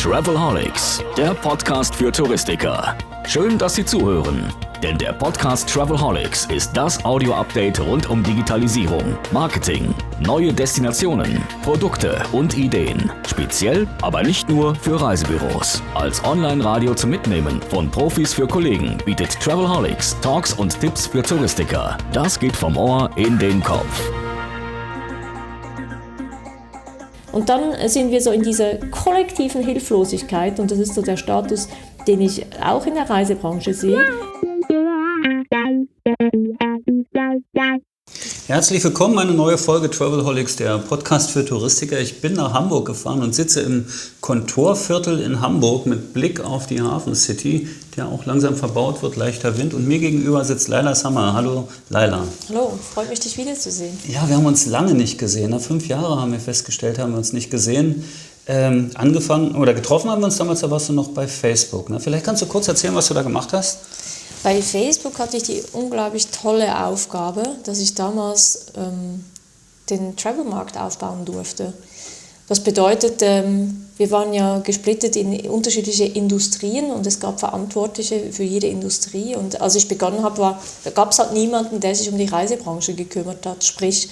Travelholics, der Podcast für Touristiker. Schön, dass Sie zuhören, denn der Podcast Travelholics ist das Audio-Update rund um Digitalisierung, Marketing, neue Destinationen, Produkte und Ideen. Speziell, aber nicht nur für Reisebüros. Als Online-Radio zum Mitnehmen von Profis für Kollegen bietet Travelholics Talks und Tipps für Touristiker. Das geht vom Ohr in den Kopf. Und dann sind wir so in dieser kollektiven Hilflosigkeit und das ist so der Status, den ich auch in der Reisebranche sehe. Herzlich willkommen, eine neue Folge Travelholics, der Podcast für Touristiker. Ich bin nach Hamburg gefahren und sitze im Kontorviertel in Hamburg mit Blick auf die Hafen City, der auch langsam verbaut wird, leichter Wind. Und mir gegenüber sitzt Laila Sammer. Hallo Laila. Hallo, freut mich, dich wiederzusehen. Ja, wir haben uns lange nicht gesehen. Nach 5 Jahren haben wir festgestellt, haben wir uns nicht gesehen. Angefangen oder getroffen haben wir uns damals, da warst du noch bei Facebook. Ne? Vielleicht kannst du kurz erzählen, was du da gemacht hast? Bei Facebook hatte ich die unglaublich tolle Aufgabe, dass ich damals den Travelmarkt aufbauen durfte. Das bedeutet, wir waren ja gesplittet in unterschiedliche Industrien und es gab Verantwortliche für jede Industrie. Und als ich begonnen habe, da gab es halt niemanden, der sich um die Reisebranche gekümmert hat, sprich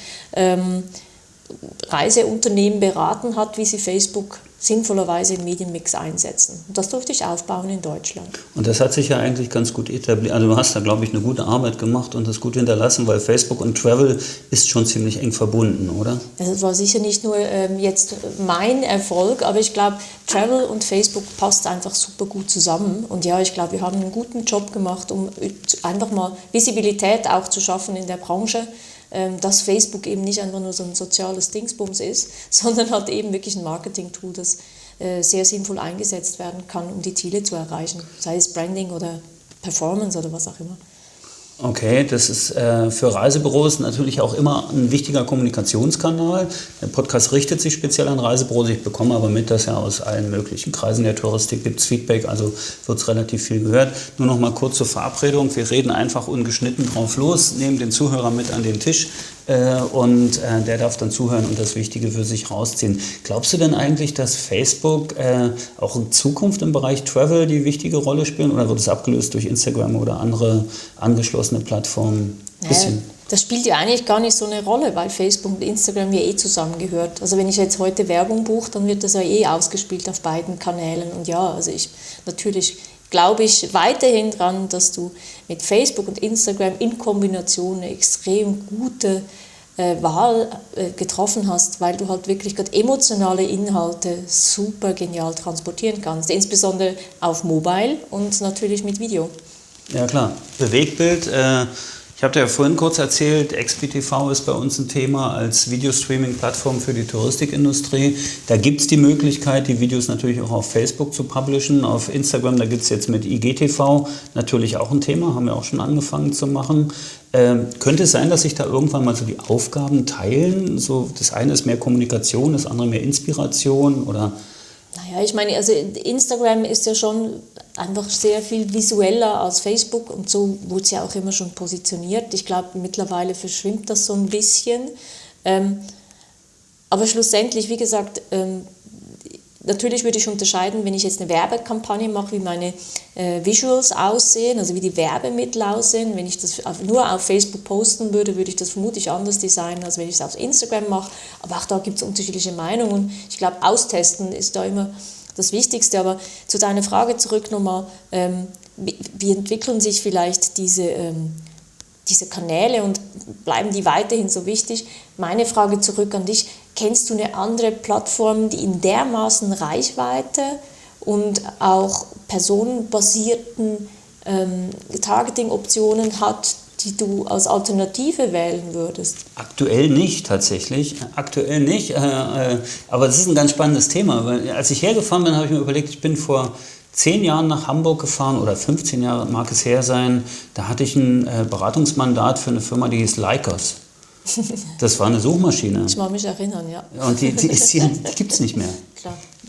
Reiseunternehmen beraten hat, wie sie Facebook sinnvollerweise im Medienmix einsetzen. Und das durfte ich aufbauen in Deutschland. Und das hat sich ja eigentlich ganz gut etabliert. Also du hast da, glaube ich, eine gute Arbeit gemacht und das gut hinterlassen, weil Facebook und Travel ist schon ziemlich eng verbunden, oder? Das war sicher nicht nur jetzt mein Erfolg, aber ich glaube, Travel und Facebook passt einfach super gut zusammen. Und ja, ich glaube, wir haben einen guten Job gemacht, um einfach mal Visibilität auch zu schaffen in der Branche, dass Facebook eben nicht einfach nur so ein soziales Dingsbums ist, sondern halt eben wirklich ein Marketing-Tool, das sehr sinnvoll eingesetzt werden kann, um die Ziele zu erreichen, sei es Branding oder Performance oder was auch immer. Okay, das ist für Reisebüros natürlich auch immer ein wichtiger Kommunikationskanal. Der Podcast richtet sich speziell an Reisebüros. Ich bekomme aber mit, dass ja aus allen möglichen Kreisen der Touristik gibt es Feedback, also wird es relativ viel gehört. Nur noch mal kurz zur Verabredung. Wir reden einfach ungeschnitten drauf los, nehmen den Zuhörer mit an den Tisch und der darf dann zuhören und das Wichtige für sich rausziehen. Glaubst du denn eigentlich, dass Facebook auch in Zukunft im Bereich Travel die wichtige Rolle spielen oder wird es abgelöst durch Instagram oder andere angeschlossene Plattformen? Das spielt ja eigentlich gar nicht so eine Rolle, weil Facebook und Instagram ja zusammengehört. Also wenn ich jetzt heute Werbung buche, dann wird das ja ausgespielt auf beiden Kanälen. Und ja, also natürlich glaube ich weiterhin dran, dass du mit Facebook und Instagram in Kombination eine extrem gute Wahl getroffen hast, weil du halt wirklich gerade emotionale Inhalte super genial transportieren kannst, insbesondere auf Mobile und natürlich mit Video. Ja klar, Bewegtbild. Ich habe dir ja vorhin kurz erzählt, XPTV ist bei uns ein Thema als Videostreaming-Plattform für die Touristikindustrie. Da gibt es die Möglichkeit, die Videos natürlich auch auf Facebook zu publishen. Auf Instagram, da gibt es jetzt mit IGTV natürlich auch ein Thema, haben wir auch schon angefangen zu machen. Könnte es sein, dass sich da irgendwann mal so die Aufgaben teilen? So, das eine ist mehr Kommunikation, das andere mehr Inspiration oder... Naja, ich meine, also Instagram ist ja schon einfach sehr viel visueller als Facebook und so wurde es ja auch immer schon positioniert. Ich glaube, mittlerweile verschwimmt das so ein bisschen. Aber schlussendlich, wie gesagt, natürlich würde ich unterscheiden, wenn ich jetzt eine Werbekampagne mache, wie meine Visuals aussehen, also wie die Werbemittel aussehen. Wenn ich das nur auf Facebook posten würde, würde ich das vermutlich anders designen, als wenn ich es auf Instagram mache. Aber auch da gibt es unterschiedliche Meinungen und ich glaube, austesten ist da immer das Wichtigste. Aber zu deiner Frage zurück nochmal, wie entwickeln sich vielleicht diese Kanäle und bleiben die weiterhin so wichtig? Meine Frage zurück an dich, kennst du eine andere Plattform, die in dermaßen Reichweite und auch personenbasierten Targeting-Optionen hat, die du als Alternative wählen würdest? Aktuell nicht, tatsächlich. Aktuell nicht. Aber das ist ein ganz spannendes Thema. Weil als ich hergefahren bin, habe ich mir überlegt, ich bin vor 10 Jahren nach Hamburg gefahren oder 15 Jahre mag es her sein. Da hatte ich ein Beratungsmandat für eine Firma, die hieß Lycos. Das war eine Suchmaschine. Ich mag mich erinnern, ja. Und die gibt es nicht mehr. Klar.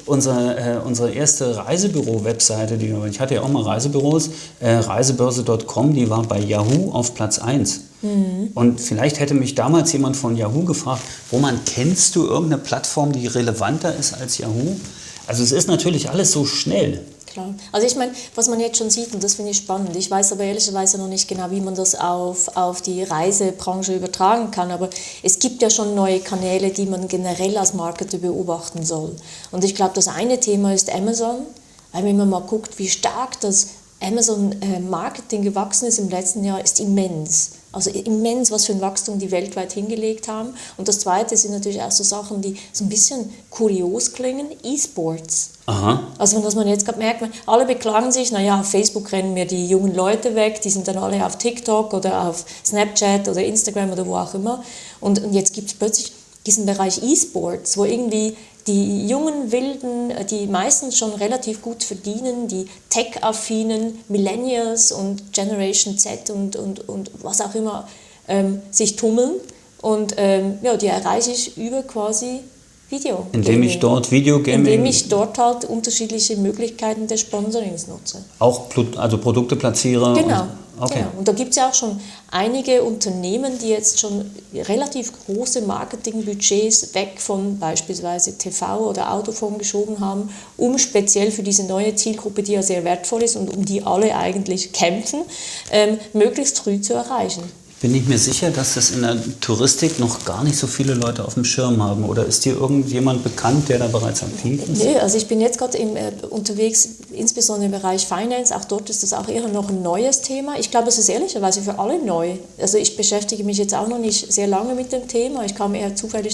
unsere erste Reisebüro-Webseite, ich hatte ja auch mal Reisebüros, reisebörse.com, die war bei Yahoo auf Platz 1. Und vielleicht hätte mich damals jemand von Yahoo gefragt, Roman, kennst du irgendeine Plattform, die relevanter ist als Yahoo? Also es ist natürlich alles so schnell. Klar. Also ich meine, was man jetzt schon sieht, und das finde ich spannend, ich weiß aber ehrlicherweise noch nicht genau, wie man das auf die Reisebranche übertragen kann, aber es gibt ja schon neue Kanäle, die man generell als Marketer beobachten soll. Und ich glaube, das eine Thema ist Amazon, weil wenn man mal guckt, wie stark das Amazon-Marketing gewachsen ist im letzten Jahr, ist immens. Also immens, was für ein Wachstum die weltweit hingelegt haben. Und das Zweite sind natürlich auch so Sachen, die so ein bisschen kurios klingen, E-Sports. Aha. Also dass man jetzt gerade merkt, alle beklagen sich, naja, auf Facebook rennen mir die jungen Leute weg, die sind dann alle auf TikTok oder auf Snapchat oder Instagram oder wo auch immer. Und jetzt gibt es plötzlich diesen Bereich E-Sports, wo irgendwie die jungen Wilden, die meistens schon relativ gut verdienen, die tech-affinen Millennials und Generation Z und was auch immer sich tummeln. Und die erreiche ich über quasi Video. Indem ich dort Videogaming... Indem ich dort halt unterschiedliche Möglichkeiten des Sponsorings nutze. Auch also Produkte platziere? Genau. Okay. Genau. Und da gibt es ja auch schon einige Unternehmen, die jetzt schon relativ große Marketingbudgets weg von beispielsweise TV oder Autophon geschoben haben, um speziell für diese neue Zielgruppe, die ja sehr wertvoll ist und um die alle eigentlich kämpfen, möglichst früh zu erreichen. Bin ich mir sicher, dass das in der Touristik noch gar nicht so viele Leute auf dem Schirm haben? Oder ist dir irgendjemand bekannt, der da bereits aktiv ist? Nee, also ich bin jetzt gerade unterwegs, insbesondere im Bereich Finance. Auch dort ist das auch eher noch ein neues Thema. Ich glaube, es ist ehrlicherweise für alle neu. Also ich beschäftige mich jetzt auch noch nicht sehr lange mit dem Thema. Ich kam eher zufällig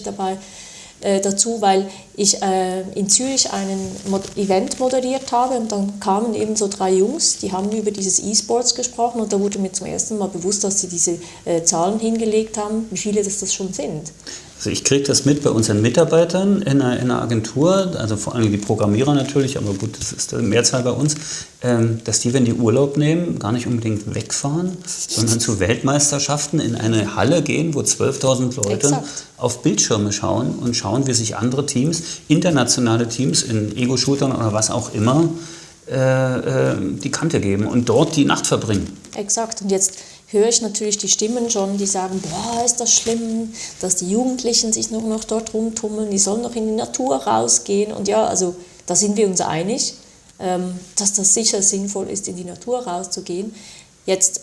dazu, weil ich in Zürich einen Event moderiert habe und dann kamen eben so 3 Jungs, die haben über dieses E-Sports gesprochen und da wurde mir zum ersten Mal bewusst, dass sie diese Zahlen hingelegt haben, wie viele das schon sind. Also ich kriege das mit bei unseren Mitarbeitern in einer Agentur, also vor allem die Programmierer natürlich, aber gut, das ist die Mehrzahl bei uns, dass die, wenn die Urlaub nehmen, gar nicht unbedingt wegfahren, sondern zu Weltmeisterschaften in eine Halle gehen, wo 12.000 Leute auf Bildschirme schauen und schauen, wie sich andere Teams, internationale Teams in Ego-Shootern oder was auch immer, die Kante geben und dort die Nacht verbringen. Exakt. Und jetzt höre ich natürlich die Stimmen schon, die sagen, boah, ist das schlimm, dass die Jugendlichen sich nur noch dort rumtummeln, die sollen noch in die Natur rausgehen. Und ja, also da sind wir uns einig, dass das sicher sinnvoll ist, in die Natur rauszugehen. Jetzt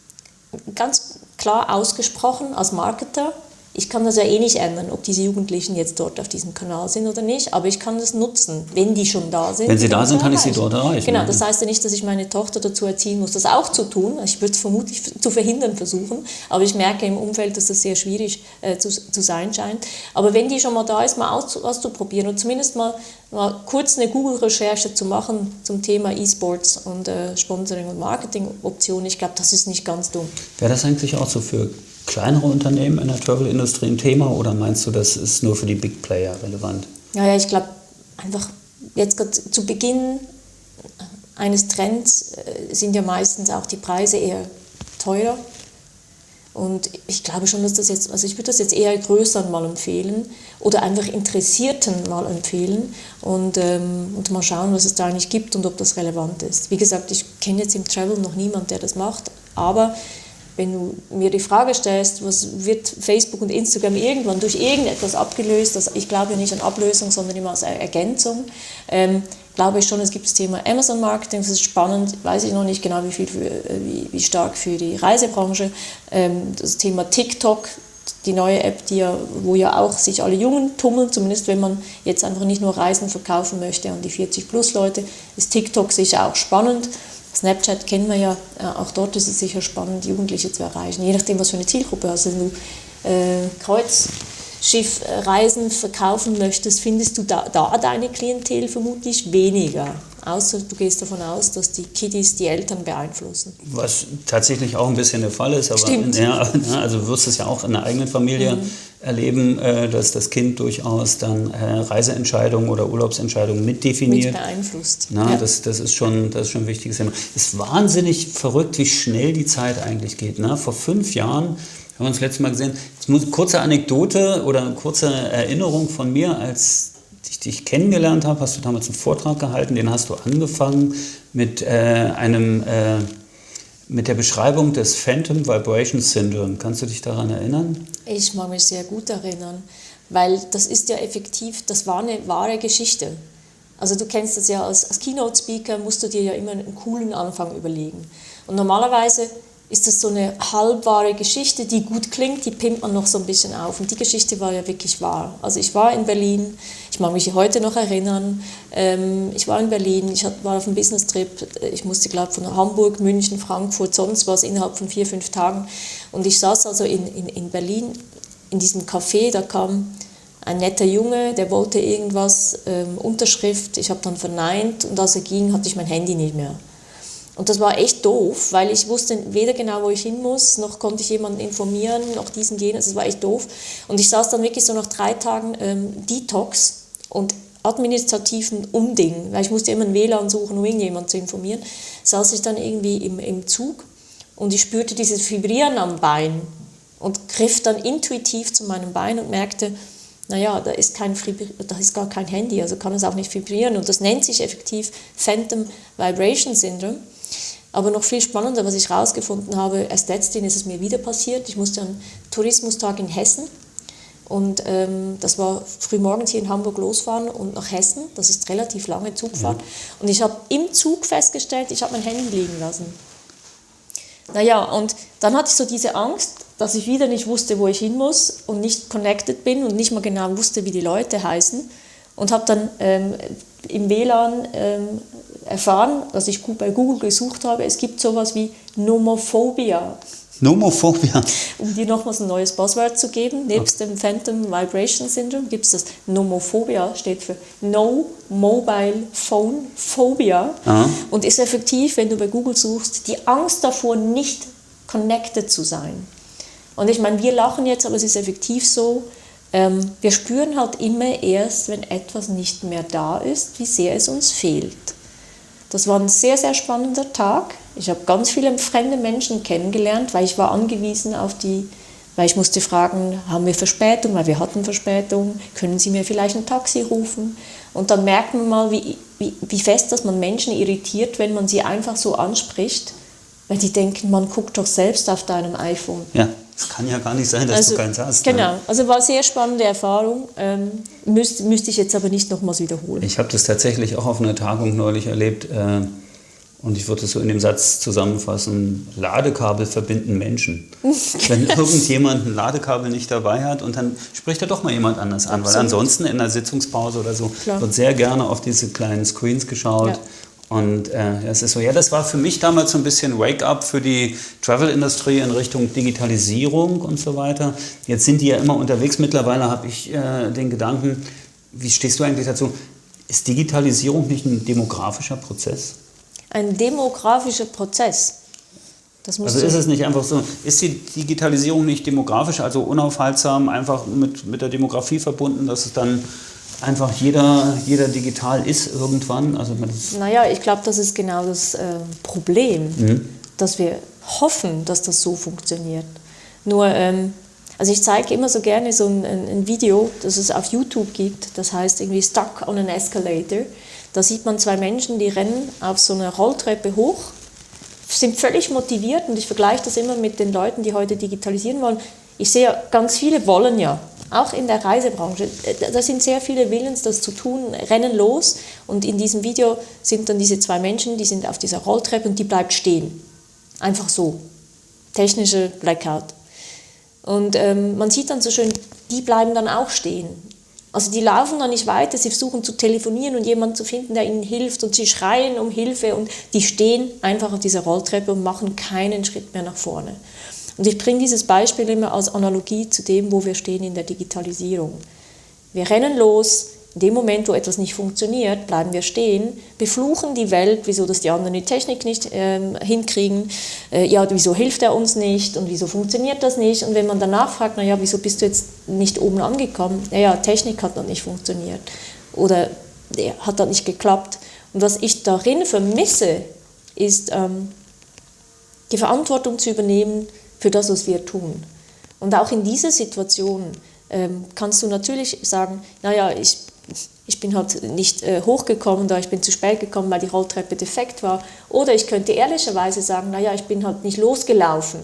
ganz klar ausgesprochen als Marketer, ich kann das ja eh nicht ändern, ob diese Jugendlichen jetzt dort auf diesem Kanal sind oder nicht, aber ich kann das nutzen, wenn die schon da sind. Wenn sie da sind, kann ich sie dort erreichen. Genau, das heißt ja nicht, dass ich meine Tochter dazu erziehen muss, das auch zu tun. Ich würde es vermutlich zu verhindern versuchen, aber ich merke im Umfeld, dass das sehr schwierig zu sein scheint. Aber wenn die schon mal da ist, mal auszuprobieren und zumindest mal kurz eine Google-Recherche zu machen zum Thema E-Sports und Sponsoring- und Marketing-Optionen, ich glaube, das ist nicht ganz dumm. Wäre das eigentlich auch so für kleinere Unternehmen in der Travel-Industrie ein Thema oder meinst du, das ist nur für die Big Player relevant? Ja, ich glaube einfach jetzt gerade zu Beginn eines Trends sind ja meistens auch die Preise eher teurer und ich glaube schon, dass das jetzt, also ich würde das jetzt eher Größeren mal empfehlen oder einfach Interessierten mal empfehlen und mal schauen, was es da eigentlich gibt und ob das relevant ist. Wie gesagt, ich kenne jetzt im Travel noch niemanden, der das macht, aber wenn du mir die Frage stellst, was wird Facebook und Instagram irgendwann durch irgendetwas abgelöst, also ich glaube ja nicht an Ablösung, sondern immer als Ergänzung, glaube ich schon, es gibt das Thema Amazon-Marketing, das ist spannend, weiß ich noch nicht genau, wie stark für die Reisebranche, das Thema TikTok, die neue App, wo ja auch sich alle Jungen tummeln, zumindest wenn man jetzt einfach nicht nur Reisen verkaufen möchte an die 40-plus-Leute, ist TikTok sicher auch spannend. Snapchat kennen wir ja, auch dort ist es sicher spannend, Jugendliche zu erreichen, je nachdem, was für eine Zielgruppe hast. Wenn du Kreuzschiffreisen verkaufen möchtest, findest du da deine Klientel vermutlich weniger. Außer du gehst davon aus, dass die Kiddies die Eltern beeinflussen. Was tatsächlich auch ein bisschen der Fall ist, aber also du wirst es ja auch in der eigenen Familie erleben, dass das Kind durchaus dann Reiseentscheidungen oder Urlaubsentscheidungen mitdefiniert. Mit beeinflusst. Ja. Das ist schon ein wichtiges Thema. Es ist wahnsinnig verrückt, wie schnell die Zeit eigentlich geht. Ne? Vor 5 Jahren haben wir uns das letzte Mal gesehen. Kurze Anekdote oder kurze Erinnerung von mir als ich dich kennengelernt habe, hast du damals einen Vortrag gehalten, den hast du angefangen mit mit der Beschreibung des Phantom Vibration Syndrome. Kannst du dich daran erinnern? Ich mag mich sehr gut erinnern, weil das ist ja effektiv, das war eine wahre Geschichte. Also du kennst das ja, als Keynote-Speaker musst du dir ja immer einen coolen Anfang überlegen. Und normalerweise ist das so eine halbwahre Geschichte, die gut klingt, die pimpt man noch so ein bisschen auf. Und die Geschichte war ja wirklich wahr. Also ich war in Berlin, ich mag mich heute noch erinnern, ich war in Berlin, ich war auf einem Business-Trip, ich musste, glaube ich, von Hamburg, München, Frankfurt, sonst was, innerhalb von 4-5 Tagen. Und ich saß also in Berlin, in diesem Café, da kam ein netter Junge, der wollte irgendwas, Unterschrift, ich habe dann verneint und als er ging, hatte ich mein Handy nicht mehr. Und das war echt doof, weil ich wusste weder genau, wo ich hin muss, noch konnte ich jemanden informieren, noch diesen, jenen, also das war echt doof. Und ich saß dann wirklich so nach 3 Tagen Detox und administrativen Unding, weil ich musste immer ein WLAN suchen, um irgendjemanden zu informieren, saß ich dann irgendwie im Zug und ich spürte dieses Vibrieren am Bein und griff dann intuitiv zu meinem Bein und merkte, naja, da ist gar kein Handy, also kann es auch nicht vibrieren. Und das nennt sich effektiv Phantom Vibration Syndrome. Aber noch viel spannender, was ich herausgefunden habe, erst letztens ist es mir wieder passiert. Ich musste einen Tourismustag in Hessen und das war frühmorgens hier in Hamburg losfahren und nach Hessen, das ist relativ lange Zugfahrt. Und ich habe im Zug festgestellt, ich habe mein Handy liegen lassen. Naja, und dann hatte ich so diese Angst, dass ich wieder nicht wusste, wo ich hin muss und nicht connected bin und nicht mal genau wusste, wie die Leute heißen. Und habe dann im WLAN erfahren, dass ich bei Google gesucht habe, es gibt sowas wie Nomophobia. Nomophobia. Um dir nochmals ein neues Buzzword zu geben, nebst dem Phantom Vibration Syndrome gibt es das Nomophobia, steht für No Mobile Phone Phobia. Aha. Und ist effektiv, wenn du bei Google suchst, die Angst davor, nicht connected zu sein. Und ich meine, wir lachen jetzt, aber es ist effektiv so, wir spüren halt immer erst, wenn etwas nicht mehr da ist, wie sehr es uns fehlt. Das war ein sehr, sehr spannender Tag. Ich habe ganz viele fremde Menschen kennengelernt, weil ich war angewiesen auf weil ich musste fragen, haben wir Verspätung, weil wir hatten Verspätung, können Sie mir vielleicht ein Taxi rufen? Und dann merkt man mal, wie fest, dass man Menschen irritiert, wenn man sie einfach so anspricht, weil die denken, man guckt doch selbst auf deinem iPhone. Ja, es kann ja gar nicht sein, dass du keins hast. Genau, Ne? also war eine sehr spannende Erfahrung, müsste ich jetzt aber nicht nochmals wiederholen. Ich habe das tatsächlich auch auf einer Tagung neulich erlebt und ich würde es so in dem Satz zusammenfassen, Ladekabel verbinden Menschen. Wenn irgendjemand ein Ladekabel nicht dabei hat und dann spricht er doch mal jemand anders an, weil ansonsten in einer Sitzungspause oder so wird sehr gerne auf diese kleinen Screens geschaut. Ja. Und das ist so, ja, das war für mich damals so ein bisschen Wake-up für die Travel-Industrie in Richtung Digitalisierung und so weiter. Jetzt sind die ja immer unterwegs. Mittlerweile habe ich den Gedanken, wie stehst du eigentlich dazu? Ist Digitalisierung nicht ein demografischer Prozess? Ein demografischer Prozess? Also ist es nicht einfach so, ist die Digitalisierung nicht demografisch, also unaufhaltsam, einfach mit der Demografie verbunden, dass es dann einfach jeder digital ist irgendwann? Also naja, ich glaube, das ist genau das Problem, dass wir hoffen, dass das so funktioniert. Nur, also ich zeige immer so gerne so ein Video, das es auf YouTube gibt, das heißt irgendwie Stuck on an Escalator. Da sieht man 2 Menschen, die rennen auf so einer Rolltreppe hoch, sind völlig motiviert und ich vergleiche das immer mit den Leuten, die heute digitalisieren wollen. Ich sehe, ganz viele wollen ja. Auch in der Reisebranche, da sind sehr viele Willens, das zu tun, rennen los und in diesem Video sind dann diese 2 Menschen, die sind auf dieser Rolltreppe und die bleibt stehen. Einfach so. Technische Blackout. Und man sieht dann so schön, die bleiben dann auch stehen. Also die laufen dann nicht weiter, sie versuchen zu telefonieren und jemanden zu finden, der ihnen hilft und sie schreien um Hilfe und die stehen einfach auf dieser Rolltreppe und machen keinen Schritt mehr nach vorne. Und ich bringe dieses Beispiel immer als Analogie zu dem, wo wir stehen in der Digitalisierung. Wir rennen los, in dem Moment, wo etwas nicht funktioniert, bleiben wir stehen, befluchen die Welt, wieso das die anderen die Technik nicht hinkriegen, ja, wieso hilft er uns nicht und wieso funktioniert das nicht. Und wenn man danach fragt, naja, wieso bist du jetzt nicht oben angekommen? Naja, Technik hat dann nicht funktioniert oder hat dann nicht geklappt. Und was ich darin vermisse, ist die Verantwortung zu übernehmen für das, was wir tun. Und auch in dieser Situation kannst du natürlich sagen, naja, ich bin halt nicht hochgekommen oder ich bin zu spät gekommen, weil die Rolltreppe defekt war. Oder ich könnte ehrlicherweise sagen, naja, ich bin halt nicht losgelaufen.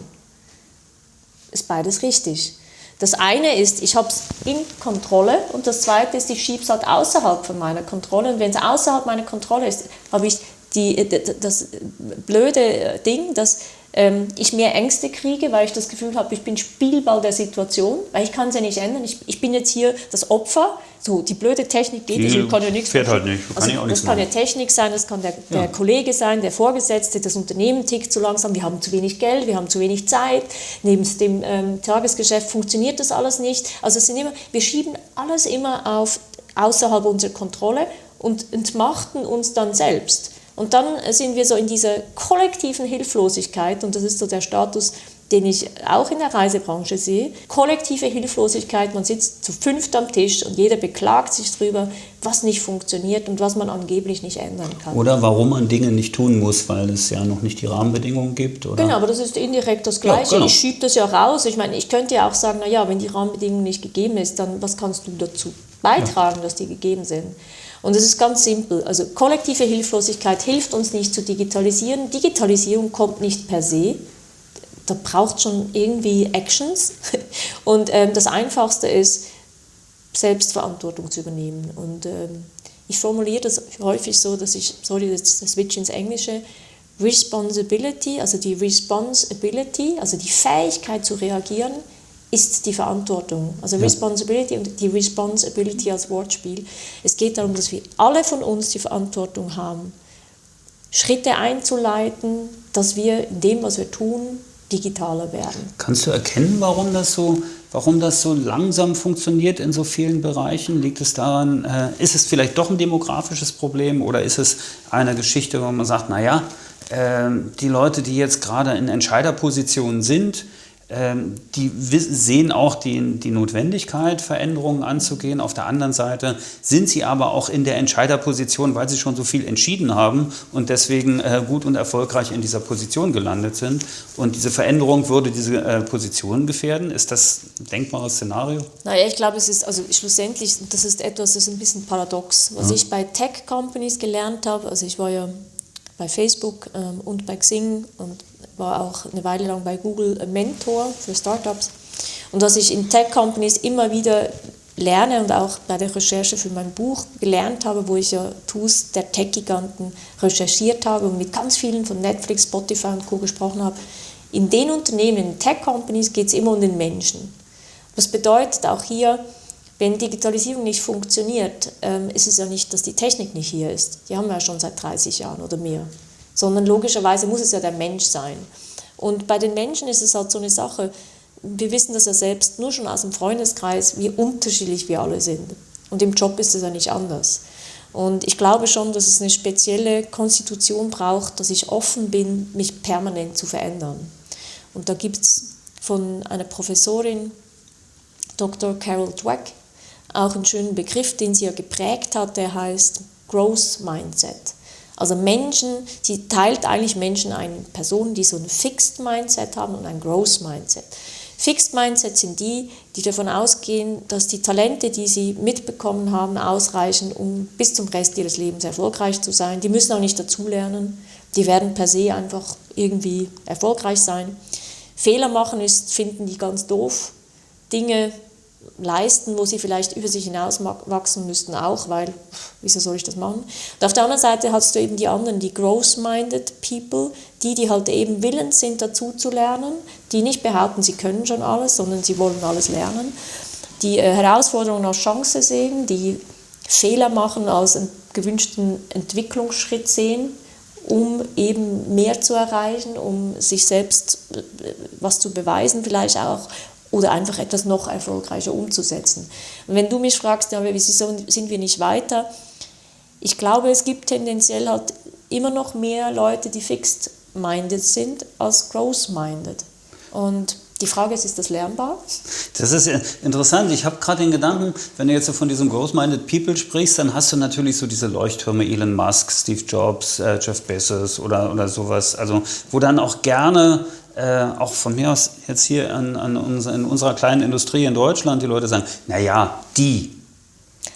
Ist beides richtig. Das eine ist, ich habe es in Kontrolle und das zweite ist, ich schiebe es halt außerhalb von meiner Kontrolle. Und wenn es außerhalb meiner Kontrolle ist, habe ich das blöde Ding, dass ich mehr Ängste kriege, weil ich das Gefühl habe, ich bin Spielball der Situation, weil ich kann es ja nicht ändern. Ich bin jetzt hier das Opfer. So, die blöde Technik geht nicht, ich kann ja nichts fährt halt nicht. Das kann ja Technik sein, das kann der Kollege sein, der Vorgesetzte, das Unternehmen tickt zu langsam, wir haben zu wenig Geld, wir haben zu wenig Zeit, neben dem Tagesgeschäft funktioniert das alles nicht. Also wir schieben alles immer außerhalb unserer Kontrolle und entmachten uns dann selbst. Und dann sind wir so in dieser kollektiven Hilflosigkeit, und das ist so der Status, den ich auch in der Reisebranche sehe. Kollektive Hilflosigkeit, man sitzt zu fünft am Tisch und jeder beklagt sich darüber, was nicht funktioniert und was man angeblich nicht ändern kann. Oder warum man Dinge nicht tun muss, weil es ja noch nicht die Rahmenbedingungen gibt. Oder? Genau, aber das ist indirekt das Gleiche. Ja, genau. Ich schiebe das ja raus. Ich meine, ich könnte ja auch sagen, naja, wenn die Rahmenbedingungen nicht gegeben ist, dann was kannst du dazu beitragen, dass die gegeben sind? Und es ist ganz simpel. Also kollektive Hilflosigkeit hilft uns nicht zu digitalisieren. Digitalisierung kommt nicht per se. Da braucht schon irgendwie Actions. Und das Einfachste ist, Selbstverantwortung zu übernehmen. Und ich formuliere das häufig so, dass ich, das Switch ins Englische, Responsibility, also die Responsibility, also die Fähigkeit zu reagieren, ist die Verantwortung. Also Responsibility und die Responsibility als Wortspiel. Es geht darum, dass wir alle von uns die Verantwortung haben, Schritte einzuleiten, dass wir in dem, was wir tun, digitaler werden. Kannst du erkennen, warum das so langsam funktioniert in so vielen Bereichen? Liegt es daran, ist es vielleicht doch ein demografisches Problem oder ist es eine Geschichte, wo man sagt, naja, die Leute, die jetzt gerade in Entscheiderpositionen sind, die sehen auch die Notwendigkeit, Veränderungen anzugehen. Auf der anderen Seite sind sie aber auch in der Entscheiderposition, weil sie schon so viel entschieden haben und deswegen gut und erfolgreich in dieser Position gelandet sind. Und diese Veränderung würde diese Position gefährden. Ist das ein denkbares Szenario? Naja, ich glaube, es ist, also schlussendlich, das ist ein bisschen paradox. Was ich bei Tech-Companies gelernt habe, also ich war ja bei Facebook und bei Xing und war auch eine Weile lang bei Google Mentor für Startups. Und was ich in Tech-Companies immer wieder lerne und auch bei der Recherche für mein Buch gelernt habe, wo ich ja Tools der Tech-Giganten recherchiert habe und mit ganz vielen von Netflix, Spotify und Co. gesprochen habe, in den Unternehmen, in Tech-Companies geht es immer um den Menschen. Das bedeutet auch hier, wenn Digitalisierung nicht funktioniert, ist es ja nicht, dass die Technik nicht hier ist. Die haben wir ja schon seit 30 Jahren oder mehr. Sondern logischerweise muss es ja der Mensch sein. Und bei den Menschen ist es halt so eine Sache, wir wissen das ja selbst nur schon aus dem Freundeskreis, wie unterschiedlich wir alle sind. Und im Job ist es ja nicht anders. Und ich glaube schon, dass es eine spezielle Konstitution braucht, dass ich offen bin, mich permanent zu verändern. Und da gibt es von einer Professorin, Dr. Carol Dweck, auch einen schönen Begriff, den sie ja geprägt hat, der heißt Growth Mindset. Also sie teilt eigentlich Menschen ein, Personen, die so ein Fixed Mindset haben und ein Growth Mindset. Fixed Mindset sind die davon ausgehen, dass die Talente, die sie mitbekommen haben, ausreichen, um bis zum Rest ihres Lebens erfolgreich zu sein. Die müssen auch nicht dazulernen, die werden per se einfach irgendwie erfolgreich sein. Fehler machen finden die ganz doof. Dinge leisten, wo sie vielleicht über sich hinaus wachsen müssten auch, weil, wieso soll ich das machen? Und auf der anderen Seite hast du eben die anderen, die growth-minded people, die halt eben willens sind, dazu zu lernen, die nicht behaupten, sie können schon alles, sondern sie wollen alles lernen, die Herausforderungen als Chance sehen, die Fehler machen als einen gewünschten Entwicklungsschritt sehen, um eben mehr zu erreichen, um sich selbst was zu beweisen vielleicht auch, oder einfach etwas noch erfolgreicher umzusetzen. Und wenn du mich fragst, ja, wieso sind wir nicht weiter? Ich glaube, es gibt tendenziell halt immer noch mehr Leute, die fixed-minded sind, als growth-minded. Und die Frage ist das lernbar? Das ist interessant. Ich habe gerade den Gedanken, wenn du jetzt so von diesem growth-minded people sprichst, dann hast du natürlich so diese Leuchttürme, Elon Musk, Steve Jobs, Jeff Bezos oder sowas, also wo dann auch gerne auch von mir aus jetzt hier in unserer kleinen Industrie in Deutschland die Leute sagen, naja, die.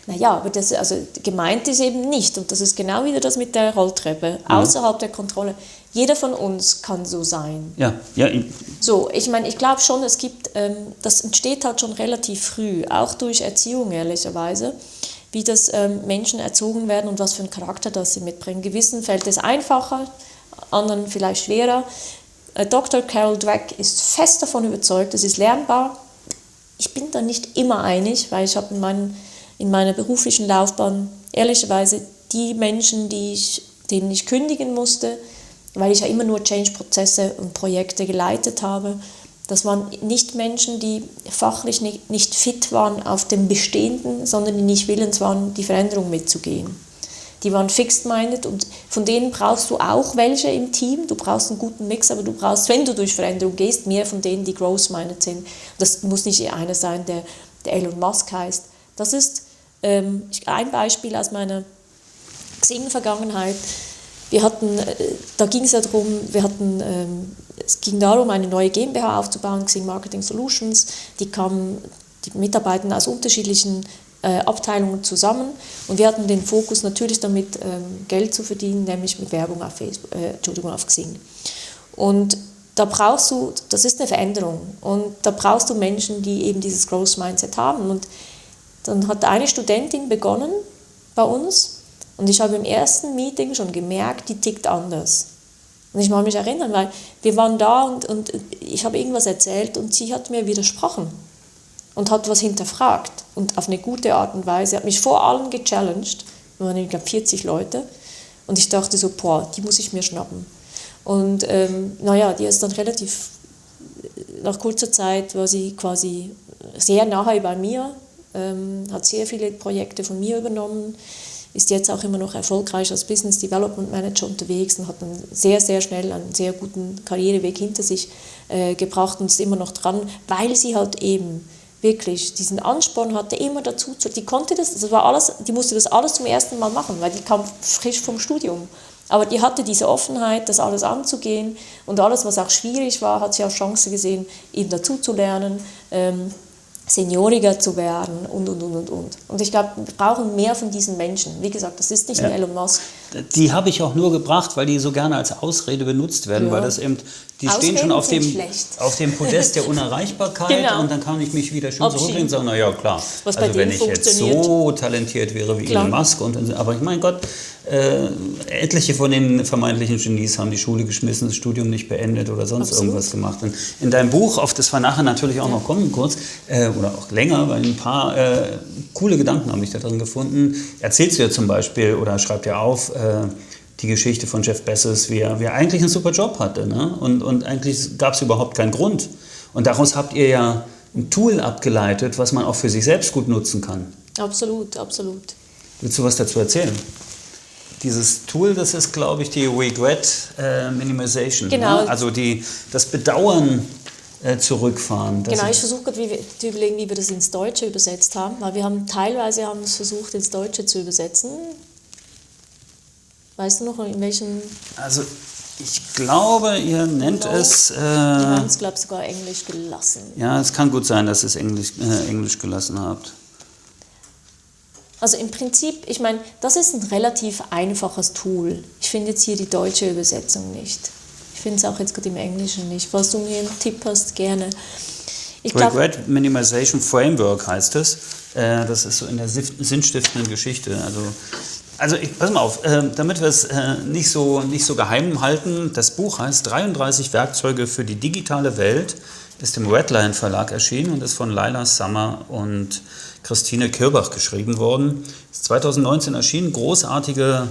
Naja, aber gemeint ist eben nicht, und das ist genau wieder das mit der Rolltreppe, außerhalb der Kontrolle. Jeder von uns kann so sein. Ja. So, ich meine, ich glaube schon, es gibt, das entsteht halt schon relativ früh, auch durch Erziehung ehrlicherweise, wie das Menschen erzogen werden und was für einen Charakter das sie mitbringen. Gewissen fällt es einfacher, anderen vielleicht schwerer. Dr. Carol Dweck ist fest davon überzeugt, es ist lernbar. Ich bin da nicht immer einig, weil ich habe in meiner beruflichen Laufbahn ehrlicherweise die Menschen, denen ich kündigen musste, weil ich ja immer nur Change-Prozesse und Projekte geleitet habe, das waren nicht Menschen, die fachlich nicht fit waren auf dem Bestehenden, sondern die nicht willens waren, die Veränderung mitzugehen. Die waren fixed-minded und von denen brauchst du auch welche im Team. Du brauchst einen guten Mix, aber du brauchst, wenn du durch Veränderung gehst, mehr von denen, die growth-minded sind. Das muss nicht einer sein, der Elon Musk heißt. Das ist ein Beispiel aus meiner Xing-Vergangenheit. Es ging darum, eine neue GmbH aufzubauen, Xing Marketing Solutions. Die Mitarbeiter aus unterschiedlichen Abteilungen zusammen und wir hatten den Fokus natürlich damit, Geld zu verdienen, nämlich mit Werbung auf Xing. Und das ist eine Veränderung und da brauchst du Menschen, die eben dieses Growth Mindset haben. Und dann hat eine Studentin begonnen bei uns und ich habe im ersten Meeting schon gemerkt, die tickt anders. Und ich mag mich erinnern, weil wir waren da und ich habe irgendwas erzählt und sie hat mir widersprochen und hat was hinterfragt und auf eine gute Art und Weise. Sie hat mich vor allem gechallenged, wir waren, ich glaube, 40 Leute und ich dachte so, die muss ich mir schnappen. Und die ist dann relativ, nach kurzer Zeit war sie quasi sehr nahe bei mir, hat sehr viele Projekte von mir übernommen, ist jetzt auch immer noch erfolgreich als Business Development Manager unterwegs und hat dann sehr, sehr schnell einen sehr guten Karriereweg hinter sich gebracht und ist immer noch dran, weil sie halt eben wirklich diesen Ansporn hatte, immer dazu zu. Die konnte die musste das alles zum ersten Mal machen, weil die kam frisch vom Studium. Aber die hatte diese Offenheit, das alles anzugehen und alles, was auch schwierig war, hat sie als Chance gesehen, eben dazu zu lernen, senioriger zu werden und. Und ich glaube, wir brauchen mehr von diesen Menschen. Wie gesagt, das ist nicht ein Elon Musk. Die habe ich auch nur gebracht, weil die so gerne als Ausrede benutzt werden, weil das eben, die Ausreden stehen schon auf dem Podest der Unerreichbarkeit genau. Und dann kann ich mich wieder schön zurücklehnen und sagen, na ja, klar, also wenn ich jetzt so talentiert wäre wie Elon Musk, aber ich mein Gott, etliche von den vermeintlichen Genies haben die Schule geschmissen, das Studium nicht beendet oder sonst irgendwas gemacht. Und in deinem Buch, auf das wir nachher natürlich auch noch kommen kurz, oder auch länger, weil ein paar coole Gedanken habe ich da drin gefunden, erzählst du ja zum Beispiel oder schreibst ja auf, die Geschichte von Jeff Bezos, wie er eigentlich einen super Job hatte. Ne? Und eigentlich gab es überhaupt keinen Grund. Und daraus habt ihr ja ein Tool abgeleitet, was man auch für sich selbst gut nutzen kann. Absolut, absolut. Willst du was dazu erzählen? Dieses Tool, das ist, glaube ich, die Regret Minimization. Genau. Ne? Also das Bedauern zurückfahren. Genau, ich versuche gerade zu überlegen, wie wir das ins Deutsche übersetzt haben, weil wir teilweise haben es versucht, ins Deutsche zu übersetzen. Weißt du noch, in welchem... Also ich glaube, ihr nennt es... wir haben es, glaube ich, sogar Englisch gelassen. Ja, es kann gut sein, dass ihr es Englisch gelassen habt. Also im Prinzip, ich meine, das ist ein relativ einfaches Tool. Ich finde jetzt hier die deutsche Übersetzung nicht. Ich finde es auch jetzt gerade im Englischen nicht. Falls du mir einen Tipp hast, gerne. Regret Minimization Framework heißt es. Das ist so in der sinnstiftenden Geschichte. Also pass mal auf, damit wir es nicht so geheim halten, das Buch heißt 33 Werkzeuge für die digitale Welt, ist im Redline Verlag erschienen und ist von Laila Sammer und Christine Kirbach geschrieben worden. Ist 2019 erschienen, großartiges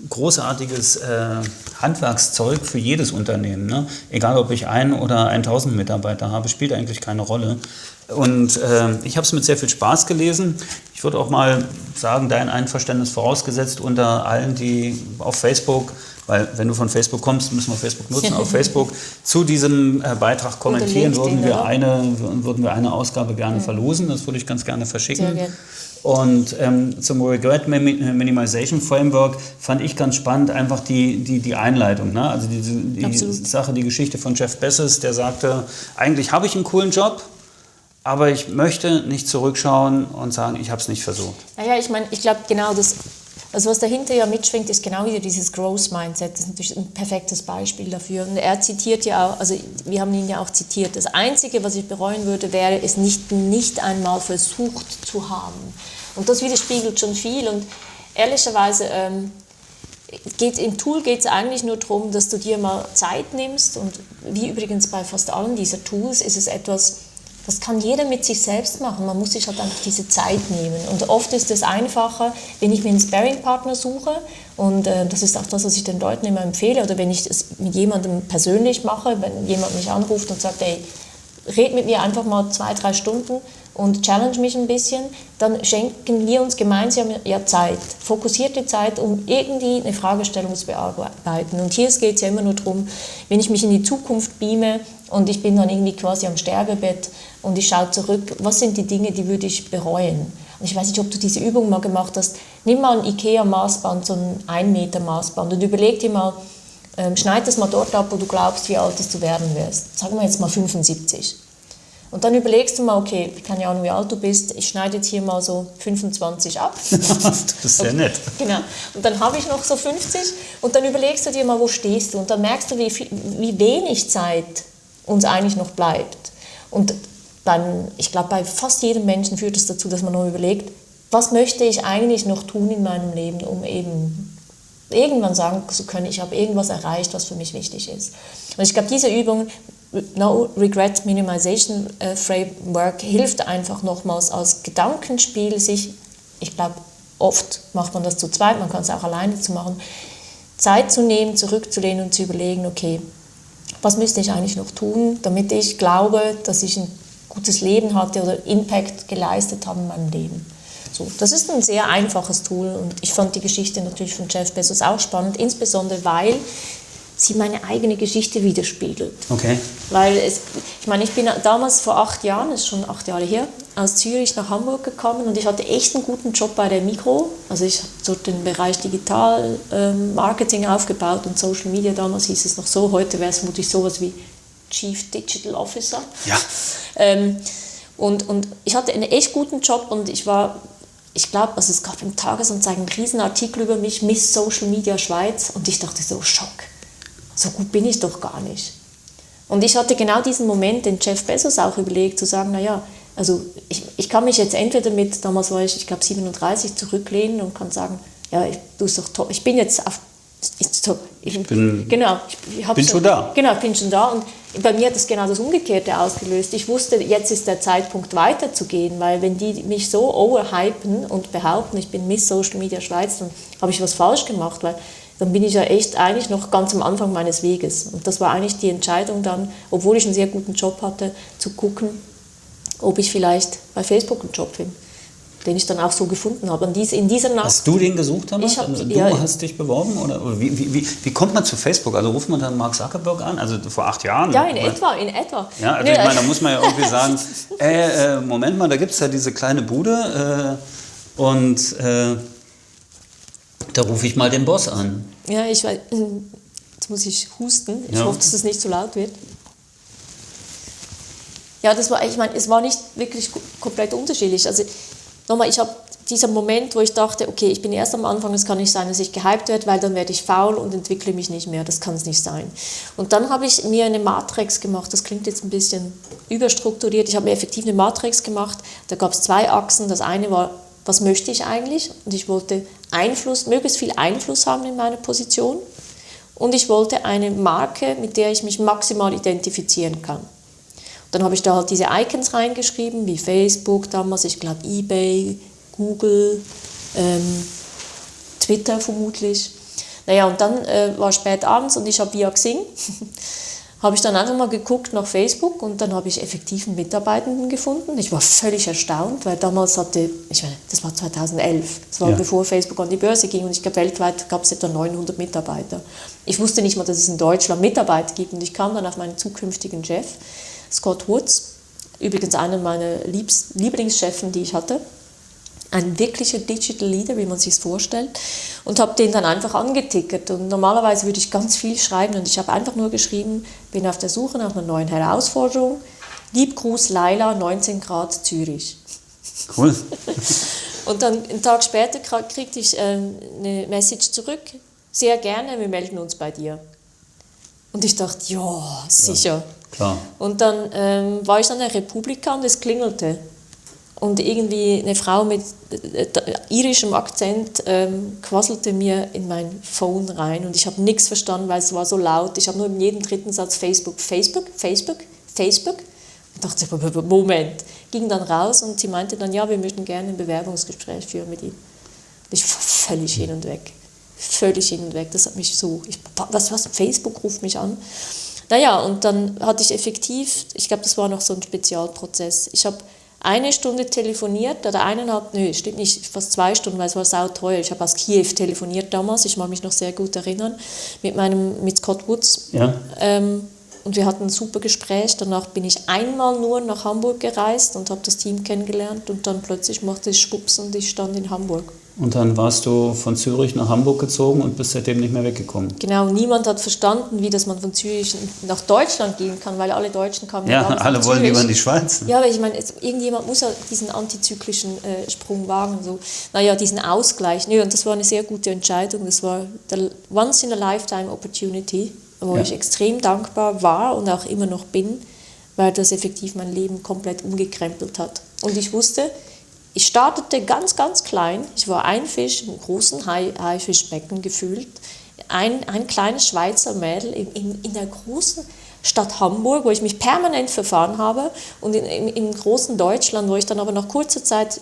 Handwerkszeug für jedes Unternehmen. Ne? Egal, ob ich 1 oder 1000 Mitarbeiter habe, spielt eigentlich keine Rolle. Und ich habe es mit sehr viel Spaß gelesen. Ich würde auch mal sagen, dein Einverständnis vorausgesetzt unter allen, die auf Facebook, weil wenn du von Facebook kommst, müssen wir Facebook nutzen, auf Facebook zu diesem Beitrag kommentieren, würden wir eine Ausgabe gerne verlosen. Das würde ich ganz gerne verschicken. Sehr gerne. Und zum Regret Minimization Framework fand ich ganz spannend einfach die Einleitung. Ne? Also die Geschichte von Jeff Bezos, der sagte, eigentlich habe ich einen coolen Job, aber ich möchte nicht zurückschauen und sagen, ich habe es nicht versucht. Naja, ich glaube genau das, also was dahinter ja mitschwingt, ist genau wieder dieses Growth Mindset. Das ist natürlich ein perfektes Beispiel dafür. Und er zitiert ja auch, also wir haben ihn ja auch zitiert, das Einzige, was ich bereuen würde, wäre es nicht einmal versucht zu haben. Und das widerspiegelt schon viel. Und ehrlicherweise im Tool geht es eigentlich nur darum, dass du dir mal Zeit nimmst. Und wie übrigens bei fast allen dieser Tools ist es etwas, das kann jeder mit sich selbst machen. Man muss sich halt einfach diese Zeit nehmen. Und oft ist es einfacher, wenn ich mir einen Sparring-Partner suche. Und das ist auch das, was ich den Leuten immer empfehle. Oder wenn ich es mit jemandem persönlich mache, wenn jemand mich anruft und sagt, ey, red mit mir einfach mal 2-3 Stunden und challenge mich ein bisschen, dann schenken wir uns gemeinsam ja Zeit, fokussierte Zeit, um irgendwie eine Fragestellung zu bearbeiten. Und hier geht es ja immer nur darum, wenn ich mich in die Zukunft beame und ich bin dann irgendwie quasi am Sterbebett und ich schaue zurück, was sind die Dinge, die würde ich bereuen? Und ich weiß nicht, ob du diese Übung mal gemacht hast. Nimm mal ein IKEA-Maßband, so ein 1 Meter Maßband und überleg dir mal, schneid das mal dort ab, wo du glaubst, wie alt du werden wirst. Sagen wir jetzt mal 75. Und dann überlegst du mal, okay, ich kann ja auch, wie alt du bist, ich schneide jetzt hier mal so 25 ab. Das ist sehr nett. Genau. Und dann habe ich noch so 50 und dann überlegst du dir mal, wo stehst du? Und dann merkst du, wie wenig Zeit uns eigentlich noch bleibt. Und ich glaube, bei fast jedem Menschen führt es dazu, dass man noch überlegt, was möchte ich eigentlich noch tun in meinem Leben, um eben irgendwann sagen zu können, ich habe irgendwas erreicht, was für mich wichtig ist. Und ich glaube, diese Übung, No Regret Minimization Framework, hilft einfach nochmals als Gedankenspiel, ich glaube, oft macht man das zu zweit, man kann es auch alleine zu machen, Zeit zu nehmen, zurückzulehnen und zu überlegen, okay, was müsste ich eigentlich noch tun, damit ich glaube, dass ich ein gutes Leben hatte oder Impact geleistet habe in meinem Leben. So, das ist ein sehr einfaches Tool und ich fand die Geschichte natürlich von Jeff Bezos auch spannend, insbesondere weil sie meine eigene Geschichte widerspiegelt. Okay. Weil ich bin damals vor 8 Jahren, das ist schon 8 Jahre her, aus Zürich nach Hamburg gekommen und ich hatte echt einen guten Job bei der Migros. Also ich habe dort den Bereich Digital Marketing aufgebaut und Social Media, damals hieß es noch so, heute wäre es vermutlich sowas wie Chief Digital Officer. Ja. Und ich hatte einen echt guten Job und ich glaube, also es gab im Tagesanzeiger einen riesen Artikel über mich, Miss Social Media Schweiz, und ich dachte so, Schock, so gut bin ich doch gar nicht. Und ich hatte genau diesen Moment, den Jeff Bezos auch überlegt, zu sagen, naja, also ich kann mich jetzt entweder mit, damals war ich glaube 37, zurücklehnen und kann sagen, ja, du bist doch toll, ich bin jetzt auf, ich bin schon da. Genau, ich bin schon da und bei mir hat das genau das Umgekehrte ausgelöst. Ich wusste, jetzt ist der Zeitpunkt weiterzugehen, weil wenn die mich so overhypen und behaupten, ich bin Miss Social Media Schweiz, dann habe ich was falsch gemacht, weil dann bin ich ja echt eigentlich noch ganz am Anfang meines Weges. Und das war eigentlich die Entscheidung dann, obwohl ich einen sehr guten Job hatte, zu gucken, ob ich vielleicht bei Facebook einen Job finde, den ich dann auch so gefunden habe. In dieser Nacht, hast du den gesucht damals? Hast dich beworben? Oder wie kommt man zu Facebook? Also ruft man dann Mark Zuckerberg an? Also vor 8 Jahren? Ja, in etwa. Ja, also ich meine, da muss man ja irgendwie sagen, Moment mal, da gibt es ja diese kleine Bude und da rufe ich mal den Boss an. Ja, ich weiß, jetzt muss ich husten. Ich hoffe, dass das nicht zu laut wird. Ja, es war nicht wirklich komplett unterschiedlich. Also nochmal, ich habe dieser Moment, wo ich dachte, okay, ich bin erst am Anfang, es kann nicht sein, dass ich gehypt werde, weil dann werde ich faul und entwickle mich nicht mehr. Das kann es nicht sein. Und dann habe ich mir eine Matrix gemacht. Das klingt jetzt ein bisschen überstrukturiert. Ich habe mir effektiv eine Matrix gemacht. Da gab es 2 Achsen. Das eine war, was möchte ich eigentlich? Und ich wollte möglichst viel Einfluss haben in meiner Position. Und ich wollte eine Marke, mit der ich mich maximal identifizieren kann. Und dann habe ich da halt diese Icons reingeschrieben, wie Facebook damals, ich glaube eBay, Google, Twitter vermutlich. Naja, und dann war spät abends und ich habe via Xing, habe ich dann einfach mal geguckt nach Facebook und dann habe ich effektiv einen Mitarbeitenden gefunden. Ich war völlig erstaunt, weil damals das war 2011, das war bevor Facebook an die Börse ging und ich glaube, weltweit gab es etwa 900 Mitarbeiter. Ich wusste nicht mal, dass es in Deutschland Mitarbeiter gibt und ich kam dann auf meinen zukünftigen Chef, Scott Woods, übrigens einer meiner Lieblingschefen, die ich hatte. Ein wirklicher Digital Leader, wie man sich es vorstellt, und habe den dann einfach angetickert. Und normalerweise würde ich ganz viel schreiben und ich habe einfach nur geschrieben, bin auf der Suche nach einer neuen Herausforderung, Lieb Gruß Laila, 19 Grad Zürich. Cool. Und dann einen Tag später kriegte ich eine Message zurück, sehr gerne, wir melden uns bei dir. Und ich dachte, ja, sicher. Ja, klar. Und dann war ich an der Republika und es klingelte. Und irgendwie eine Frau mit irischem Akzent quasselte mir in mein Phone rein. Und ich habe nichts verstanden, weil es war so laut. Ich habe nur in jedem dritten Satz Facebook. Und dachte, Moment. Ging dann raus und sie meinte dann, ja, wir möchten gerne ein Bewerbungsgespräch führen mit Ihnen. Und ich war völlig hin und weg. Völlig hin und weg. Das hat mich so, was, Facebook ruft mich an. Naja, und dann hatte ich effektiv, ich glaube, das war noch so ein Spezialprozess. Ich habe 1 Stunde telefoniert, oder 1,5, stimmt nicht, fast 2 Stunden, weil es war sauteuer. Ich habe aus Kiew telefoniert damals, ich mag mich noch sehr gut erinnern, mit Scott Woods. Ja. Und wir hatten ein super Gespräch. Danach bin ich einmal nur nach Hamburg gereist und habe das Team kennengelernt. Und dann plötzlich machte es Schwupps und ich stand in Hamburg. Und dann warst du von Zürich nach Hamburg gezogen und bist seitdem nicht mehr weggekommen. Genau, niemand hat verstanden, wie das man von Zürich nach Deutschland gehen kann, weil alle Deutschen kamen ja alle wollen lieber in die Schweiz. Ne? Ja, aber ich meine, irgendjemand muss ja diesen antizyklischen Sprung wagen. So. Naja, diesen Ausgleich. Nö, und das war eine sehr gute Entscheidung. Das war der Once-in-a-Lifetime-Opportunity, wo ich extrem dankbar war und auch immer noch bin, weil das effektiv mein Leben komplett umgekrempelt hat. Und ich wusste, ich startete ganz, ganz klein. Ich war ein Fisch im großen Haifischbecken gefühlt. Ein kleines Schweizer Mädel in der großen Stadt Hamburg, wo ich mich permanent verfahren habe. Und im großen Deutschland, wo ich dann aber nach kurzer Zeit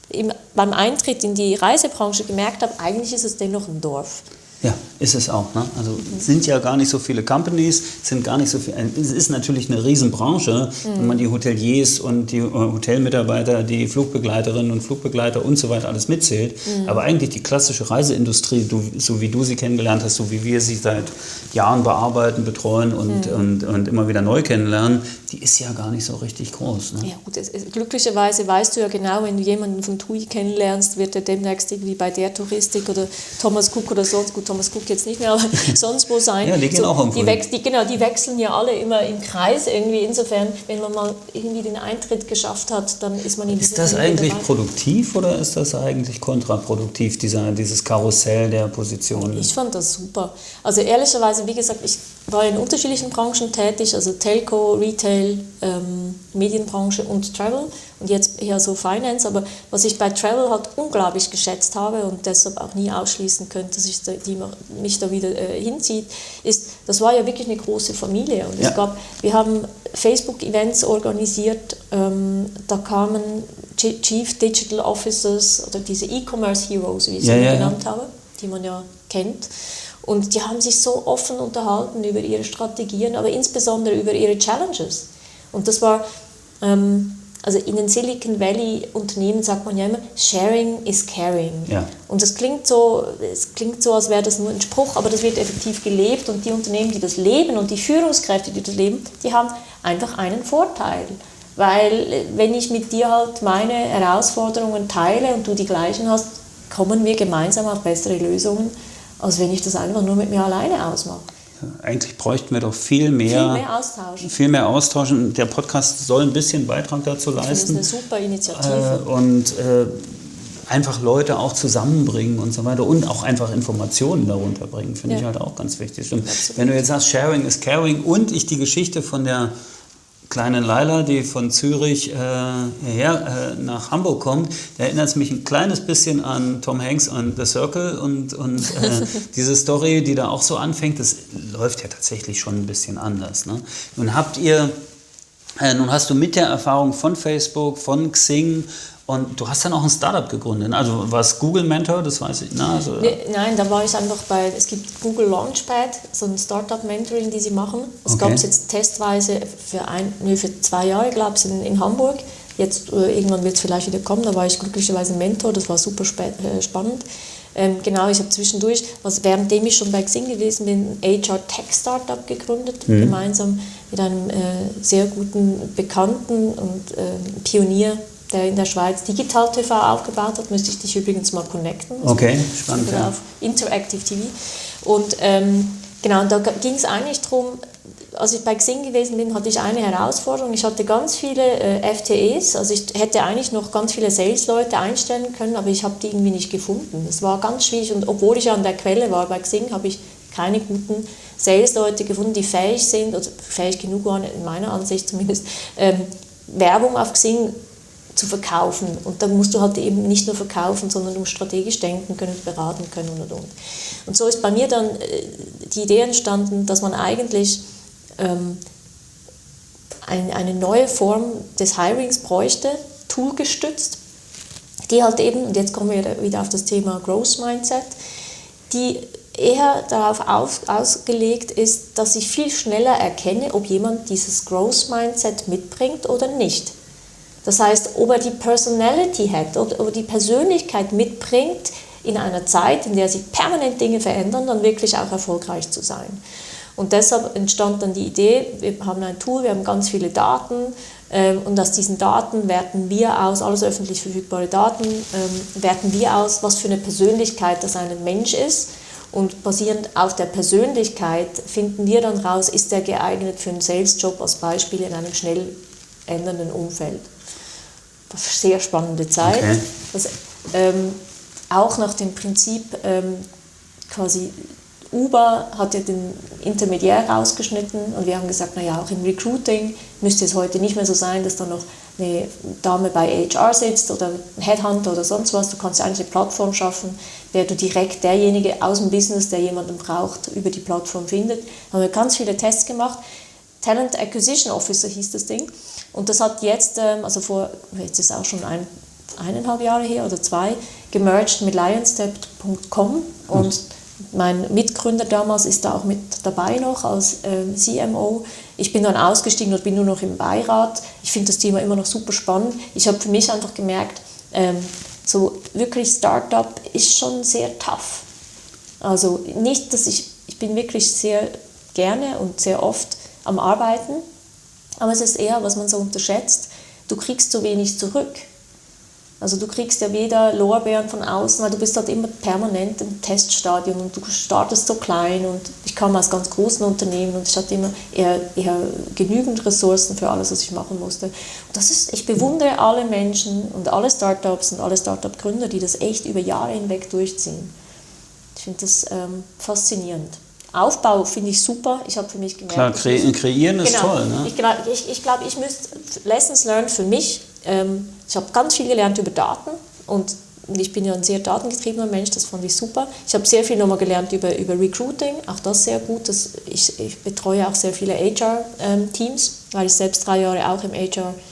beim Eintritt in die Reisebranche gemerkt habe, eigentlich ist es dennoch ein Dorf. Ja, ist es auch. Ne? Also sind ja gar nicht so viele Companies, sind gar nicht so viel. Es ist natürlich eine Riesenbranche, wenn man die Hoteliers und die Hotelmitarbeiter, die Flugbegleiterinnen und Flugbegleiter und so weiter alles mitzählt. Aber eigentlich die klassische Reiseindustrie, so wie du sie kennengelernt hast, so wie wir sie seit Jahren bearbeiten, betreuen und immer wieder neu kennenlernen, die ist ja gar nicht so richtig groß. Ne? Ja gut, glücklicherweise weißt du ja genau, wenn du jemanden von TUI kennenlernst, wird er demnächst irgendwie bei der Touristik oder Thomas Cook oder sonst, gut, Thomas Cook jetzt nicht mehr, aber sonst wo sein. Ja, die gehen auch irgendwo. Die wechseln ja alle immer im Kreis irgendwie. Insofern, wenn man mal irgendwie den Eintritt geschafft hat, dann ist man in Ist das eigentlich produktiv oder ist das eigentlich kontraproduktiv, dieses Karussell der Positionen? Ich fand das super. Also ehrlicherweise, wie gesagt, ich war in unterschiedlichen Branchen tätig, also Telco, Retail, Medienbranche und Travel und jetzt eher so Finance, aber was ich bei Travel halt unglaublich geschätzt habe und deshalb auch nie ausschließen könnte, dass mich da wieder hinzieht, ist, das war ja wirklich eine große Familie und wir haben Facebook-Events organisiert, da kamen Chief Digital Officers oder diese E-Commerce Heroes, wie ich sie genannt habe, die man ja kennt. Und die haben sich so offen unterhalten über ihre Strategien, aber insbesondere über ihre Challenges. Und das war, also in den Silicon Valley Unternehmen sagt man ja immer, sharing is caring. Ja. Und es klingt so, als wäre das nur ein Spruch, aber das wird effektiv gelebt. Und die Unternehmen, die das leben und die Führungskräfte, die das leben, die haben einfach einen Vorteil. Weil wenn ich mit dir halt meine Herausforderungen teile und du die gleichen hast, kommen wir gemeinsam auf bessere Lösungen, als wenn ich das einfach nur mit mir alleine ausmache. Eigentlich bräuchten wir doch viel mehr Austausch. Und der Podcast soll ein bisschen Beitrag dazu leisten. Das ist eine super Initiative. Und einfach Leute auch zusammenbringen und so weiter und auch einfach Informationen darunter bringen, finde ich halt auch ganz wichtig. Stimmt. Wenn du jetzt sagst, Sharing is Caring und ich die Geschichte von der kleinen Laila, die von Zürich hierher nach Hamburg kommt, da erinnert es mich ein kleines bisschen an Tom Hanks und The Circle und diese Story, die da auch so anfängt, das läuft ja tatsächlich schon ein bisschen anders. Ne? Nun hast du mit der Erfahrung von Facebook, von Xing und du hast dann auch ein Startup gegründet. Also war es Google Mentor, das weiß ich. Nein, da war ich einfach es gibt Google Launchpad, so ein Startup-Mentoring, die sie machen. Das gab es jetzt testweise für 2 Jahre, glaube ich, in Hamburg. Jetzt irgendwann wird es vielleicht wieder kommen, da war ich glücklicherweise Mentor, das war super spannend. Genau, ich habe zwischendurch, währenddem ich schon bei Xing gewesen bin, ein HR-Tech-Startup gegründet, gemeinsam mit einem sehr guten Bekannten und Pionier, der in der Schweiz Digital TV aufgebaut hat, müsste ich dich übrigens mal connecten. Okay, spannend. Auf Interactive TV. Und genau, und da ging es eigentlich darum, als ich bei Xing gewesen bin, hatte ich eine Herausforderung. Ich hatte ganz viele FTEs, also ich hätte eigentlich noch ganz viele Sales-Leute einstellen können, aber ich habe die irgendwie nicht gefunden. Das war ganz schwierig und obwohl ich an der Quelle war bei Xing, habe ich keine guten Sales-Leute gefunden, die fähig sind, oder fähig genug waren, in meiner Ansicht zumindest, Werbung auf Xing zu verkaufen. Und dann musst du halt eben nicht nur verkaufen, sondern du musst strategisch denken können, beraten können und. Und so ist bei mir dann die Idee entstanden, dass man eigentlich eine neue Form des Hirings bräuchte, toolgestützt, die halt eben, und jetzt kommen wir wieder auf das Thema Growth Mindset, die eher darauf ausgelegt ist, dass ich viel schneller erkenne, ob jemand dieses Growth Mindset mitbringt oder nicht. Das heißt, ob er die Personality hat, ob er die Persönlichkeit mitbringt, in einer Zeit, in der sich permanent Dinge verändern, dann wirklich auch erfolgreich zu sein. Und deshalb entstand dann die Idee, wir haben ein Tool, wir haben ganz viele Daten und aus diesen Daten werten wir aus, alles öffentlich verfügbare Daten, werten wir aus, was für eine Persönlichkeit das ein Mensch ist. Und basierend auf der Persönlichkeit finden wir dann raus, ist der geeignet für einen Sales-Job als Beispiel in einem schnell ändernden Umfeld. Das ist eine sehr spannende Zeit. Okay. Das, auch nach dem Prinzip quasi Uber hat ja den Intermediär rausgeschnitten und wir haben gesagt, naja, auch im Recruiting müsste es heute nicht mehr so sein, dass da noch eine Dame bei HR sitzt oder ein Headhunter oder sonst was. Du kannst ja eigentlich eine Plattform schaffen, der du direkt derjenige aus dem Business, der jemanden braucht, über die Plattform findet. Da haben wir ganz viele Tests gemacht. Talent Acquisition Officer hieß das Ding. Und das hat jetzt, jetzt ist auch schon 1,5 Jahre her oder 2, gemerged mit Lionstep.com und mein Mitgründer damals ist da auch mit dabei noch als CMO. Ich bin dann ausgestiegen und bin nur noch im Beirat. Ich finde das Thema immer noch super spannend. Ich habe für mich einfach gemerkt, so wirklich Startup ist schon sehr tough. Also nicht, dass ich bin wirklich sehr gerne und sehr oft am Arbeiten, aber es ist eher, was man so unterschätzt, du kriegst so wenig zurück. Also du kriegst ja weder Lorbeeren von außen, weil du bist halt immer permanent im Teststadium und du startest so klein und ich kam aus ganz großen Unternehmen und ich hatte immer eher genügend Ressourcen für alles, was ich machen musste. Und ich bewundere alle Menschen und alle Startups und alle Startup-Gründer, die das echt über Jahre hinweg durchziehen. Ich finde das faszinierend. Aufbau finde ich super. Ich habe für mich gemerkt... Klar, kreieren ist toll. Ne? Ich glaube, ich müsste Lessons learned für mich. Ich habe ganz viel gelernt über Daten und ich bin ja ein sehr datengetriebener Mensch, das fand ich super. Ich habe sehr viel nochmal gelernt über Recruiting, auch das sehr gut. Ich betreue auch sehr viele HR-Teams, weil ich selbst 3 Jahre auch im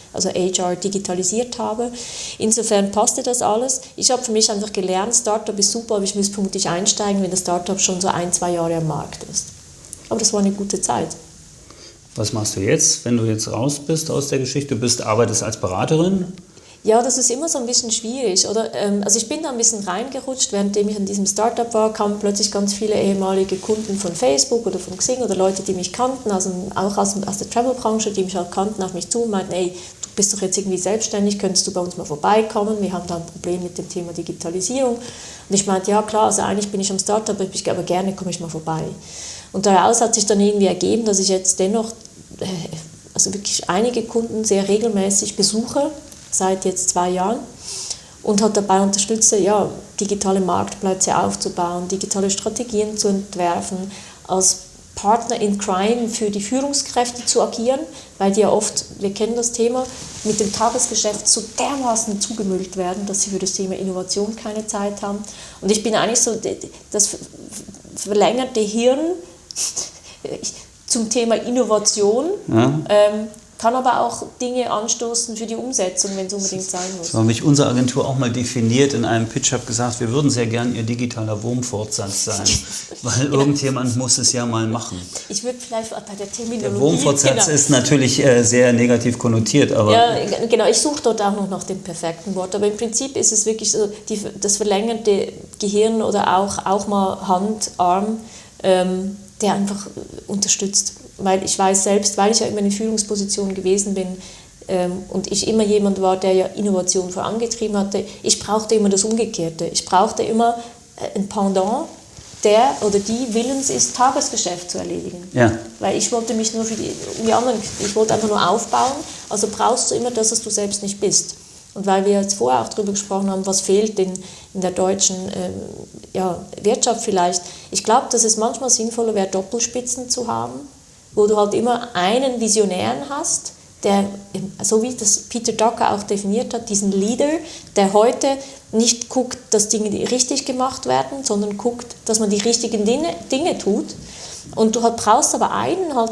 HR digitalisiert habe. Insofern passte das alles. Ich habe für mich einfach gelernt, Startup ist super, aber ich müsste vermutlich einsteigen, wenn das Startup schon so 1-2 Jahre am Markt ist. Aber das war eine gute Zeit. Was machst du jetzt, wenn du jetzt raus bist aus der Geschichte? Du arbeitest als Beraterin? Ja, das ist immer so ein bisschen schwierig, oder? Also ich bin da ein bisschen reingerutscht, währenddem ich an diesem Startup war, kamen plötzlich ganz viele ehemalige Kunden von Facebook oder von Xing oder Leute, die mich kannten, also auch aus der Travel-Branche, die mich halt kannten, auf mich zu und meinten, ey, du bist doch jetzt irgendwie selbstständig, könntest du bei uns mal vorbeikommen, wir haben da ein Problem mit dem Thema Digitalisierung. Und ich meinte, ja klar, also eigentlich bin ich am Startup, aber gerne komme ich mal vorbei. Und daraus hat sich dann irgendwie ergeben, dass ich jetzt dennoch also wirklich einige Kunden sehr regelmäßig besuche, seit jetzt 2 Jahren, und hat dabei unterstützt, ja, digitale Marktplätze aufzubauen, digitale Strategien zu entwerfen, als Partner in Crime für die Führungskräfte zu agieren, weil die ja oft, wir kennen das Thema, mit dem Tagesgeschäft so dermaßen zugemüllt werden, dass sie für das Thema Innovation keine Zeit haben. Und ich bin eigentlich so das verlängerte Hirn zum Thema Innovation, ja. Kann aber auch Dinge anstoßen für die Umsetzung, wenn es unbedingt sein muss. Das war mich unsere Agentur auch mal definiert in einem Pitch, habe gesagt, wir würden sehr gern Ihr digitaler Wurmfortsatz sein, weil irgendjemand muss es ja mal machen. Ich würde vielleicht bei der Terminologie... Der Wurmfortsatz ist natürlich sehr negativ konnotiert, aber... Ja, genau, ich suche dort auch noch nach dem perfekten Wort, aber im Prinzip ist es wirklich so, das verlängerte Gehirn oder auch mal Hand, Arm, der einfach unterstützt. Weil ich weiß selbst, weil ich ja immer in Führungsposition gewesen bin und ich immer jemand war, der ja Innovation vorangetrieben hatte, ich brauchte immer das Umgekehrte. Ich brauchte immer ein Pendant, der oder die willens ist, Tagesgeschäft zu erledigen. Ja. Weil ich wollte mich nur um die anderen, ich wollte einfach nur aufbauen, also brauchst du immer das, was du selbst nicht bist. Und weil wir jetzt vorher auch darüber gesprochen haben, was fehlt in der deutschen Wirtschaft vielleicht, ich glaube, dass es manchmal sinnvoller wäre, Doppelspitzen zu haben, wo du halt immer einen Visionären hast, der, so wie das Peter Drucker auch definiert hat, diesen Leader, der heute nicht guckt, dass Dinge richtig gemacht werden, sondern guckt, dass man die richtigen Dinge tut. Und du brauchst aber einen, halt,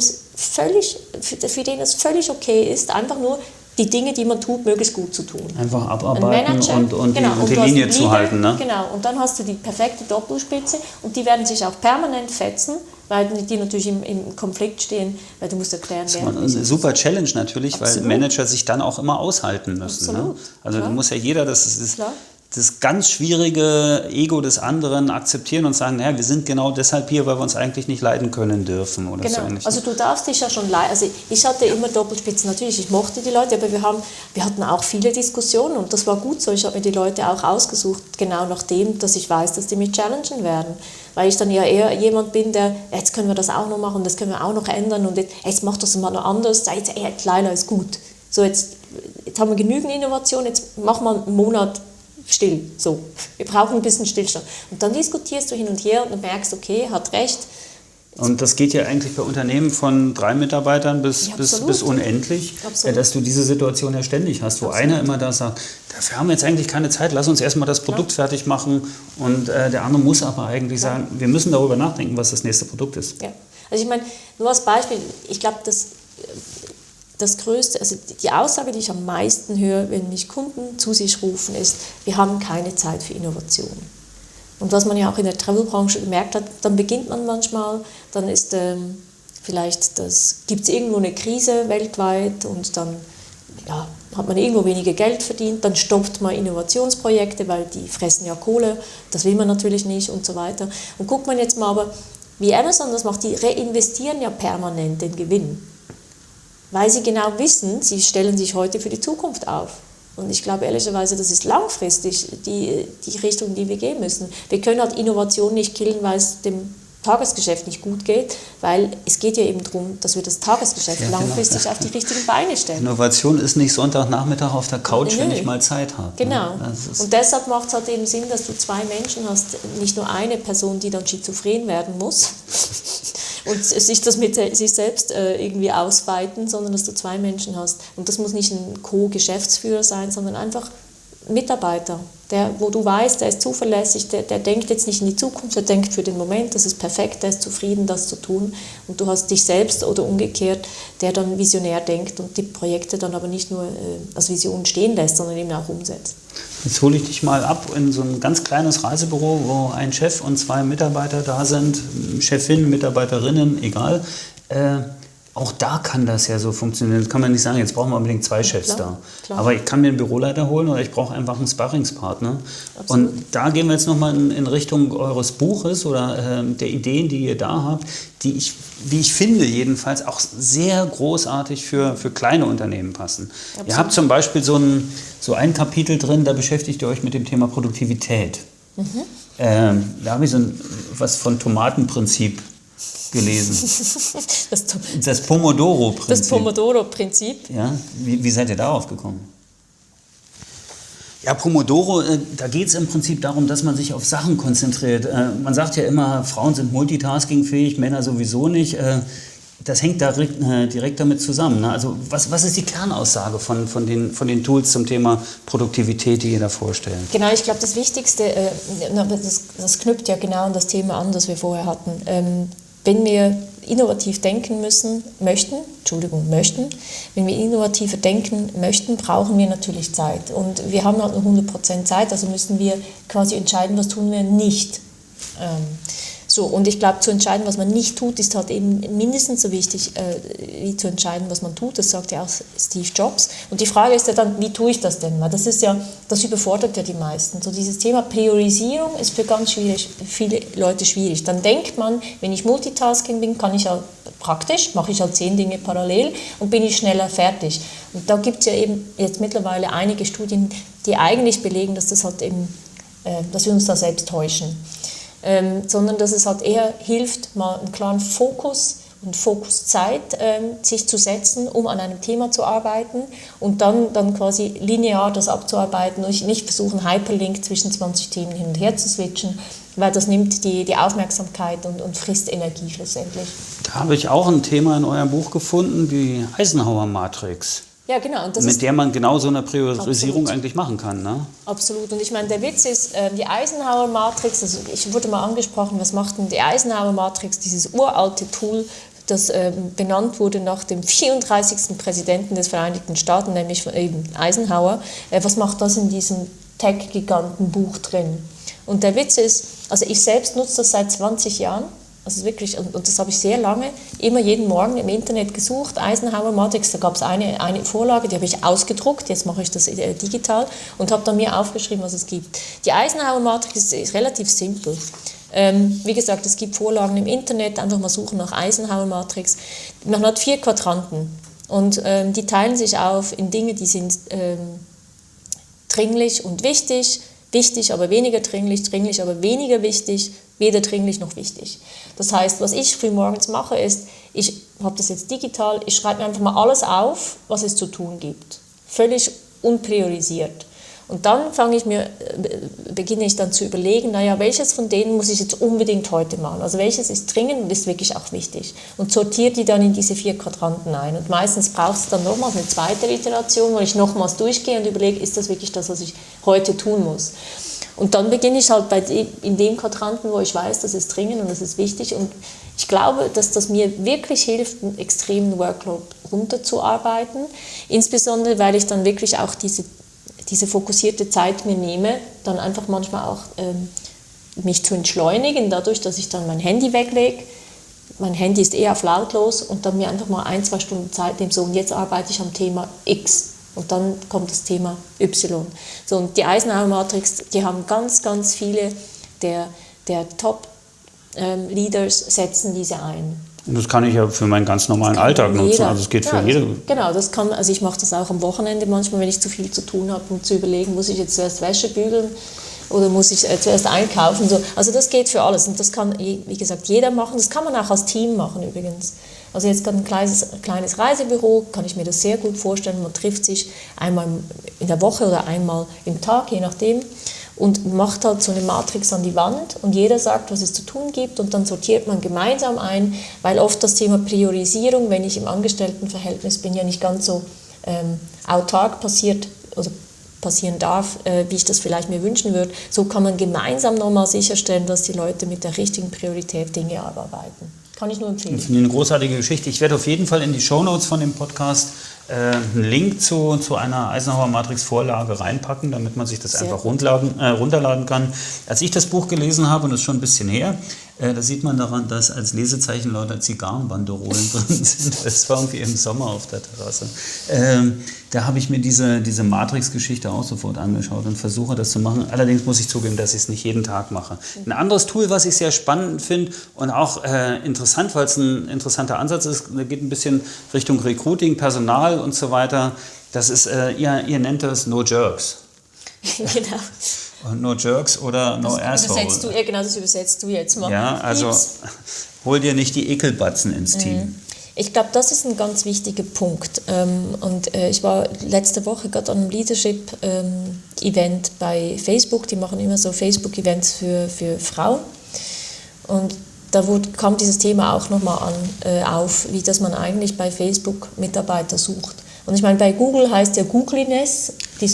für den es völlig okay ist, einfach nur die Dinge, die man tut, möglichst gut zu tun. Einfach abarbeiten Manager, und die Linie zu halten. Ne? Genau, und dann hast du die perfekte Doppelspitze und die werden sich auch permanent fetzen, weil die natürlich im Konflikt stehen, weil du musst erklären, wer das ist eine super Challenge natürlich, Absolut. Weil Manager sich dann auch immer aushalten müssen. Absolut. Ne? Also Klar. da muss ja jeder das ganz schwierige Ego des anderen akzeptieren und sagen, naja, wir sind genau deshalb hier, weil wir uns eigentlich nicht leiden können dürfen. Oder genau, so ähnlich. Also du darfst dich ja schon leiden. Also ich hatte immer Doppelspitzen, natürlich, ich mochte die Leute, aber wir hatten auch viele Diskussionen und das war gut so. Ich habe mir die Leute auch ausgesucht, genau nach dem, dass ich weiß, dass die mich challengen werden. Weil ich dann ja eher jemand bin, der, jetzt können wir das auch noch machen, das können wir auch noch ändern und jetzt macht das mal noch anders, jetzt Leila ist gut. So, jetzt haben wir genügend Innovation, jetzt mach mal einen Monat still, so. Wir brauchen ein bisschen Stillstand. Und dann diskutierst du hin und her und merkst, okay, hat recht. Und das geht ja eigentlich bei Unternehmen von 3 Mitarbeitern bis unendlich, Absolut. Dass du diese Situation ja ständig hast, wo einer immer da sagt, dafür haben wir jetzt eigentlich keine Zeit, lass uns erstmal das Produkt fertig machen. Und der andere muss aber eigentlich sagen, wir müssen darüber nachdenken, was das nächste Produkt ist. Ja. Also ich meine, nur als Beispiel, ich glaube, das Größte, also die Aussage, die ich am meisten höre, wenn mich Kunden zu sich rufen, ist, wir haben keine Zeit für Innovation. Und was man ja auch in der Travel-Branche gemerkt hat, dann beginnt man manchmal, dann ist gibt es irgendwo eine Krise weltweit und dann hat man irgendwo weniger Geld verdient, dann stoppt man Innovationsprojekte, weil die fressen ja Kohle, das will man natürlich nicht und so weiter. Und guckt man jetzt mal aber, wie Amazon das macht, die reinvestieren ja permanent den Gewinn. Weil sie genau wissen, sie stellen sich heute für die Zukunft auf. Und ich glaube ehrlicherweise, das ist langfristig die Richtung, die wir gehen müssen. Wir können halt Innovation nicht killen, weil es dem Tagesgeschäft nicht gut geht, weil es geht ja eben darum, dass wir das Tagesgeschäft langfristig auf die richtigen Beine stellen. Innovation ist nicht Sonntagnachmittag auf der Couch, wenn ich mal Zeit habe. Genau. Und deshalb macht es halt eben Sinn, dass du 2 Menschen hast, nicht nur eine Person, die dann schizophren werden muss und sich das mit sich selbst irgendwie ausweiten, sondern dass du 2 Menschen hast. Und das muss nicht ein Co-Geschäftsführer sein, sondern einfach Mitarbeiter, wo du weißt, der ist zuverlässig, der denkt jetzt nicht in die Zukunft, der denkt für den Moment, das ist perfekt, der ist zufrieden, das zu tun. Und du hast dich selbst oder umgekehrt, der dann visionär denkt und die Projekte dann aber nicht nur als Vision stehen lässt, sondern eben auch umsetzt. Jetzt hole ich dich mal ab in so ein ganz kleines Reisebüro, wo ein Chef und 2 Mitarbeiter da sind, Chefin, Mitarbeiterinnen, egal. Auch da kann das ja so funktionieren. Das kann man nicht sagen, jetzt brauchen wir unbedingt 2 Chefs da. Klar. Aber ich kann mir einen Büroleiter holen oder ich brauche einfach einen Sparringspartner. Absolut. Und da gehen wir jetzt nochmal in Richtung eures Buches oder der Ideen, die ihr da habt, die ich finde jedenfalls auch sehr großartig für kleine Unternehmen passen. Absolut. Ihr habt zum Beispiel so ein Kapitel drin, da beschäftigt ihr euch mit dem Thema Produktivität. Da habe ich was von Tomatenprinzip gelesen. Das Pomodoro-Prinzip. Das Pomodoro-Prinzip. Ja, wie seid ihr darauf gekommen? Ja, Pomodoro, da geht es im Prinzip darum, dass man sich auf Sachen konzentriert. Man sagt ja immer, Frauen sind multitaskingfähig, Männer sowieso nicht. Das hängt direkt damit zusammen. Ne? Also was ist die Kernaussage von den Tools zum Thema Produktivität, die ihr da vorstellt? Genau, ich glaube, das Wichtigste, das knüpft ja genau an das Thema an, das wir vorher hatten. Wenn wir innovativ denken möchten, wenn wir innovativer denken möchten, brauchen wir natürlich Zeit. Und wir haben halt nur 100% Zeit, also müssen wir quasi entscheiden, was tun wir nicht. Und ich glaube, zu entscheiden, was man nicht tut, ist halt eben mindestens so wichtig, wie zu entscheiden, was man tut. Das sagt ja auch Steve Jobs. Und die Frage ist ja dann, wie tue ich das denn? Weil das überfordert ja die meisten. So dieses Thema Priorisierung ist für ganz viele Leute schwierig. Dann denkt man, wenn ich Multitasking bin, kann ich mache ich halt 10 Dinge parallel und bin ich schneller fertig. Und da gibt es ja eben jetzt mittlerweile einige Studien, die eigentlich belegen, dass dass wir uns da selbst täuschen. sondern dass es halt eher hilft, mal einen klaren Fokus und Fokuszeit sich zu setzen, um an einem Thema zu arbeiten und dann quasi linear das abzuarbeiten und nicht versuchen, Hyperlink zwischen 20 Themen hin und her zu switchen, weil das nimmt die Aufmerksamkeit und frisst Energie schlussendlich. Da habe ich auch ein Thema in eurem Buch gefunden, die Eisenhower-Matrix. Ja, genau. Und das mit der man genau so eine Priorisierung absolut eigentlich machen kann. Ne? Absolut. Und ich meine, der Witz ist, die Eisenhower-Matrix, also ich wurde mal angesprochen, was macht denn die Eisenhower-Matrix, dieses uralte Tool, das benannt wurde nach dem 34. Präsidenten des Vereinigten Staaten, nämlich eben Eisenhower. Was macht das in diesem Tech-Giganten-Buch drin? Und der Witz ist, also ich selbst nutze das seit 20 Jahren, also wirklich, und das habe ich sehr lange, immer jeden Morgen im Internet gesucht, Eisenhower Matrix, da gab es eine Vorlage, die habe ich ausgedruckt, jetzt mache ich das digital und habe dann mir aufgeschrieben, was es gibt. Die Eisenhower Matrix ist relativ simpel. Wie gesagt, es gibt Vorlagen im Internet, einfach mal suchen nach Eisenhower Matrix. Man hat 4 Quadranten und die teilen sich auf in Dinge, die sind dringlich und wichtig, wichtig, aber weniger dringlich, aber weniger wichtig, weder dringlich noch wichtig. Das heißt, was ich frühmorgens mache, ist, ich habe das jetzt digital, ich schreibe mir einfach mal alles auf, was es zu tun gibt. Völlig unpriorisiert. Und dann beginne ich dann zu überlegen, naja, welches von denen muss ich jetzt unbedingt heute machen? Also welches ist dringend und ist wirklich auch wichtig? Und sortiere die dann in diese 4 Quadranten ein. Und meistens braucht es dann nochmals eine zweite Iteration, wo ich nochmals durchgehe und überlege, ist das wirklich das, was ich heute tun muss? Und dann beginne ich halt in dem Quadranten, wo ich weiß, das ist dringend und das ist wichtig. Und ich glaube, dass das mir wirklich hilft, einen extremen Workload runterzuarbeiten. Insbesondere, weil ich dann wirklich auch diese fokussierte Zeit mir nehme, dann einfach manchmal auch mich zu entschleunigen, dadurch, dass ich dann mein Handy weglege. Mein Handy ist eher auf lautlos und dann mir einfach mal 1-2 Stunden Zeit nehme, so und jetzt arbeite ich am Thema X und dann kommt das Thema Y. So, und die Eisenhower-Matrix, die haben ganz, ganz viele der Top-Leaders setzen diese ein. Und das kann ich ja für meinen ganz normalen Alltag nutzen. Also es geht für jede. Genau, also ich mache das auch am Wochenende manchmal, wenn ich zu viel zu tun habe, um zu überlegen, muss ich jetzt zuerst Wäsche bügeln oder muss ich zuerst einkaufen. So. Also das geht für alles und das kann, wie gesagt, jeder machen. Das kann man auch als Team machen übrigens. Also jetzt gerade ein kleines Reisebüro, kann ich mir das sehr gut vorstellen. Man trifft sich einmal in der Woche oder einmal im Tag, je nachdem. Und macht halt so eine Matrix an die Wand und jeder sagt, was es zu tun gibt und dann sortiert man gemeinsam ein, weil oft das Thema Priorisierung, wenn ich im Angestelltenverhältnis bin, ja nicht ganz so autark passiert oder passieren darf, wie ich das vielleicht mir wünschen würde. So kann man gemeinsam nochmal sicherstellen, dass die Leute mit der richtigen Priorität Dinge abarbeiten. Kann ich nur empfehlen. Ich finde eine großartige Geschichte. Ich werde auf jeden Fall in die Shownotes von dem Podcast einen Link zu einer Eisenhower-Matrix-Vorlage reinpacken, damit man sich das einfach runterladen kann. Als ich das Buch gelesen habe, und das ist schon ein bisschen her, da sieht man daran, dass als Lesezeichen lauter Zigarrenbanderolen drin sind. Das war irgendwie im Sommer auf der Terrasse. Da habe ich mir diese Matrix-Geschichte auch sofort angeschaut und versuche das zu machen. Allerdings muss ich zugeben, dass ich es nicht jeden Tag mache. Ein anderes Tool, was ich sehr spannend finde und auch interessant, weil es ein interessanter Ansatz ist, geht ein bisschen Richtung Recruiting, Personal und so weiter. Das ist, ihr nennt das No Jerks. Genau. No Jerks oder No Asshole. Das übersetzt du jetzt mal. Ja, also hol dir nicht die Ekelbatzen ins Team. Ich glaube, das ist ein ganz wichtiger Punkt. Und ich war letzte Woche gerade an einem Leadership-Event bei Facebook. Die machen immer so Facebook-Events für Frauen. Und da kam dieses Thema auch nochmal auf, wie dass man eigentlich bei Facebook Mitarbeiter sucht. Und ich meine, bei Google heißt ja Googliness,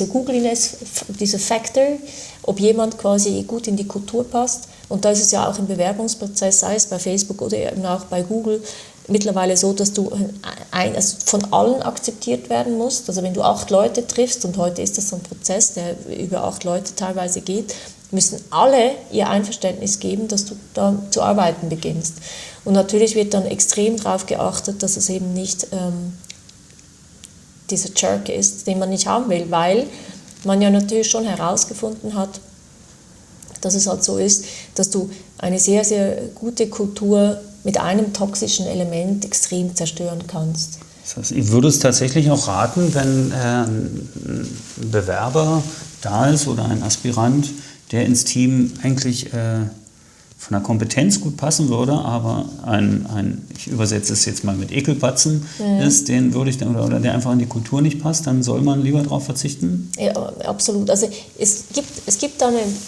dieser Factor, ob jemand quasi gut in die Kultur passt. Und da ist es ja auch im Bewerbungsprozess, sei es bei Facebook oder eben auch bei Google, mittlerweile so, dass du von allen akzeptiert werden musst. Also wenn du 8 Leute triffst, und heute ist das so ein Prozess, der über 8 Leute teilweise geht, müssen alle ihr Einverständnis geben, dass du da zu arbeiten beginnst. Und natürlich wird dann extrem darauf geachtet, dass es eben nicht dieser Jerk ist, den man nicht haben will, weil man ja natürlich schon herausgefunden hat, dass es halt so ist, dass du eine sehr, sehr gute Kultur mit einem toxischen Element extrem zerstören kannst. Das heißt, ich würde es tatsächlich auch raten, wenn ein Bewerber da ist oder ein Aspirant, der ins Team eigentlich von der Kompetenz gut passen würde, aber ich übersetze es jetzt mal mit Ekelpatzen ist, den würde ich dann, oder der einfach in die Kultur nicht passt, dann soll man lieber darauf verzichten? Ja, absolut. Also es gibt da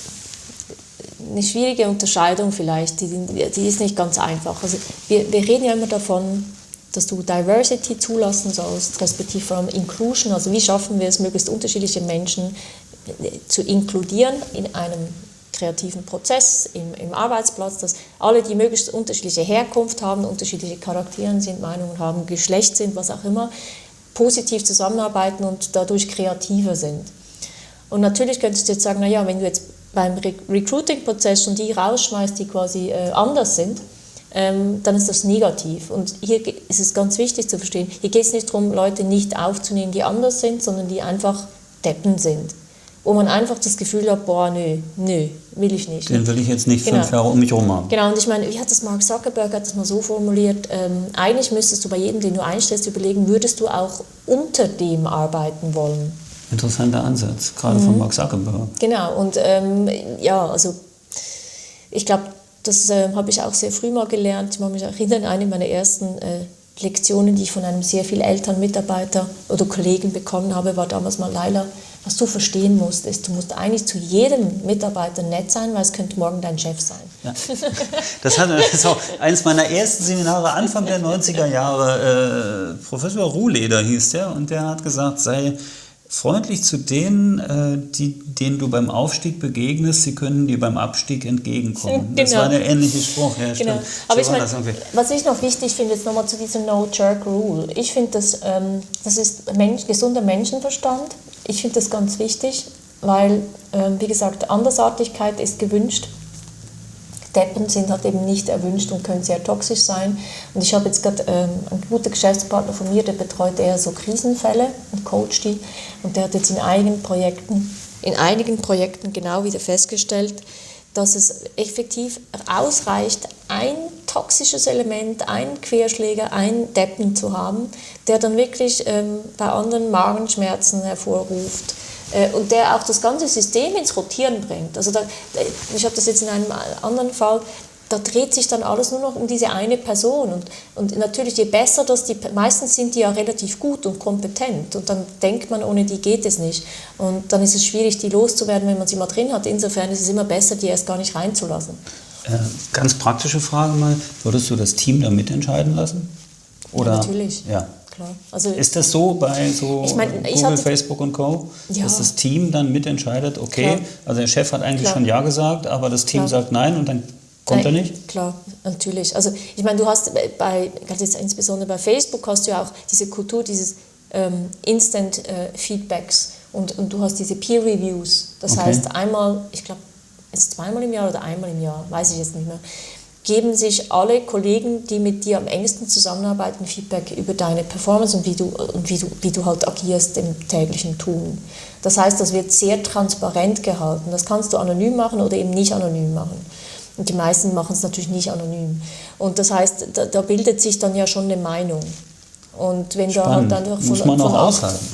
eine schwierige Unterscheidung vielleicht, die ist nicht ganz einfach. Also wir reden ja immer davon, dass du Diversity zulassen sollst, respektive vor allem Inclusion, also wie schaffen wir es, möglichst unterschiedliche Menschen zu inkludieren in einem kreativen Prozess, im Arbeitsplatz, dass alle, die möglichst unterschiedliche Herkunft haben, unterschiedliche Charaktere sind, Meinungen haben, Geschlecht sind, was auch immer, positiv zusammenarbeiten und dadurch kreativer sind. Und natürlich könntest du jetzt sagen, naja, wenn du jetzt beim Recruiting-Prozess schon die rausschmeißt, die quasi anders sind, dann ist das negativ. Und hier ist es ganz wichtig zu verstehen, hier geht es nicht darum, Leute nicht aufzunehmen, die anders sind, sondern die einfach Deppen sind. Wo man einfach das Gefühl hat, boah, nö, will ich nicht. Den will ich jetzt nicht 5 Jahre um mich herum haben. Genau, und ich meine, wie hat das Mark Zuckerberg hat das mal so formuliert, eigentlich müsstest du bei jedem, den du einstellst, überlegen, würdest du auch unter dem arbeiten wollen? Interessanter Ansatz, gerade von Mark Zuckerberg. Genau, und also ich glaube, das habe ich auch sehr früh mal gelernt. Ich kann mich erinnern, eine meiner ersten Lektionen, die ich von einem sehr viel älteren Mitarbeiter oder Kollegen bekommen habe, war damals mal, Laila, was du verstehen musst, ist, du musst eigentlich zu jedem Mitarbeiter nett sein, weil es könnte morgen dein Chef sein. Ja. Das ist auch eines meiner ersten Seminare, Anfang der 90er Jahre. Professor Ruhleder hieß der, und der hat gesagt, sei freundlich zu denen, denen du beim Aufstieg begegnest, sie können dir beim Abstieg entgegenkommen. Genau. Das war der ähnliche Spruch. Ja, genau. Aber ich meine, was ich noch wichtig finde, jetzt nochmal zu diesem No-Jerk-Rule. Ich finde, das ist gesunder Menschenverstand. Ich finde das ganz wichtig, weil, wie gesagt, Andersartigkeit ist gewünscht. Deppen sind halt eben nicht erwünscht und können sehr toxisch sein. Und ich habe jetzt gerade einen guten Geschäftspartner von mir, der betreut eher so Krisenfälle und coacht die. Und der hat jetzt in einigen Projekten genau wieder festgestellt, dass es effektiv ausreicht, ein toxisches Element, einen Querschläger, einen Deppen zu haben, der dann wirklich bei anderen Magenschmerzen hervorruft. Und der auch das ganze System ins Rotieren bringt. Also ich habe das jetzt in einem anderen Fall, da dreht sich dann alles nur noch um diese eine Person. Und natürlich, je besser das meistens sind die ja relativ gut und kompetent. Und dann denkt man, ohne die geht es nicht. Und dann ist es schwierig, die loszuwerden, wenn man sie mal drin hat. Insofern ist es immer besser, die erst gar nicht reinzulassen. Ganz praktische Frage mal, würdest du das Team da mitentscheiden lassen? Oder? Ja, natürlich. Ja. Klar. Also, ist das so bei Google, Facebook und Co., dass das Team dann mitentscheidet, okay, klar. Also der Chef hat eigentlich schon Ja gesagt, aber das Team sagt Nein und dann kommt er nicht? Klar, natürlich. Also ich meine, du hast insbesondere bei Facebook hast du ja auch diese Kultur dieses Instant Feedbacks und du hast diese Peer Reviews. Das heißt einmal, ich glaube, ist zweimal im Jahr oder einmal im Jahr, weiß ich jetzt nicht mehr, geben sich alle Kollegen, die mit dir am engsten zusammenarbeiten, Feedback über deine Performance und wie du halt agierst im täglichen Tun. Das heißt, das wird sehr transparent gehalten. Das kannst du anonym machen oder eben nicht anonym machen. Und die meisten machen es natürlich nicht anonym. Und das heißt, da bildet sich dann ja schon eine Meinung. Und wenn du halt dann muss man auch aushalten.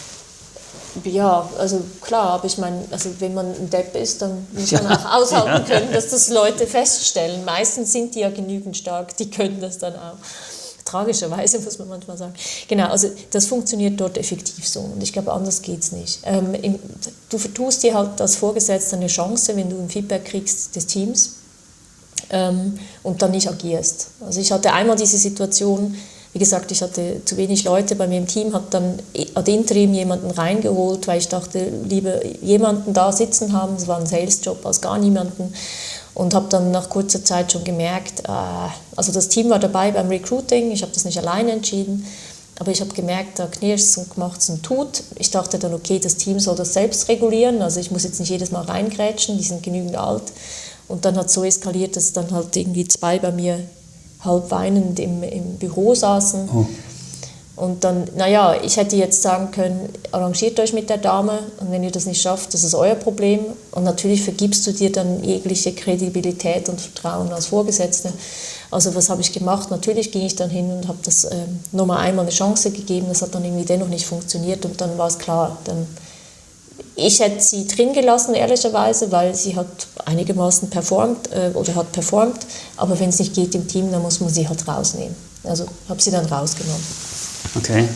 Ja, also klar, aber ich meine, also wenn man ein Depp ist, dann muss man auch aushalten können, dass das Leute feststellen. Meistens sind die ja genügend stark, die können das dann auch. Tragischerweise muss man manchmal sagen. Genau, also das funktioniert dort effektiv so und ich glaube, anders geht es nicht. Du vertust dir halt als Vorgesetzter eine Chance, wenn du ein Feedback kriegst des Teams und dann nicht agierst. Also ich hatte einmal diese Situation, wie gesagt, ich hatte zu wenig Leute bei mir im Team, habe dann ad interim jemanden reingeholt, weil ich dachte, lieber jemanden da sitzen haben, es war ein Sales-Job, als gar niemanden. Und habe dann nach kurzer Zeit schon gemerkt, also das Team war dabei beim Recruiting, ich habe das nicht alleine entschieden, aber ich habe gemerkt, da knirscht es und macht es und tut. Ich dachte dann, okay, das Team soll das selbst regulieren, also ich muss jetzt nicht jedes Mal reingrätschen, die sind genügend alt. Und dann hat es so eskaliert, dass dann halt irgendwie 2 bei mir halb weinend im Büro saßen. Oh. Und dann, ich hätte jetzt sagen können, arrangiert euch mit der Dame und wenn ihr das nicht schafft, das ist euer Problem. Und natürlich vergibst du dir dann jegliche Kredibilität und Vertrauen als Vorgesetzte. Also was habe ich gemacht? Natürlich ging ich dann hin und habe das nochmal einmal eine Chance gegeben. Das hat dann irgendwie dennoch nicht funktioniert und dann war es klar. Dann Ich hätte sie drin gelassen, ehrlicherweise, weil sie hat einigermaßen performt, aber wenn es nicht geht im Team, dann muss man sie halt rausnehmen. Also habe sie dann rausgenommen. Okay,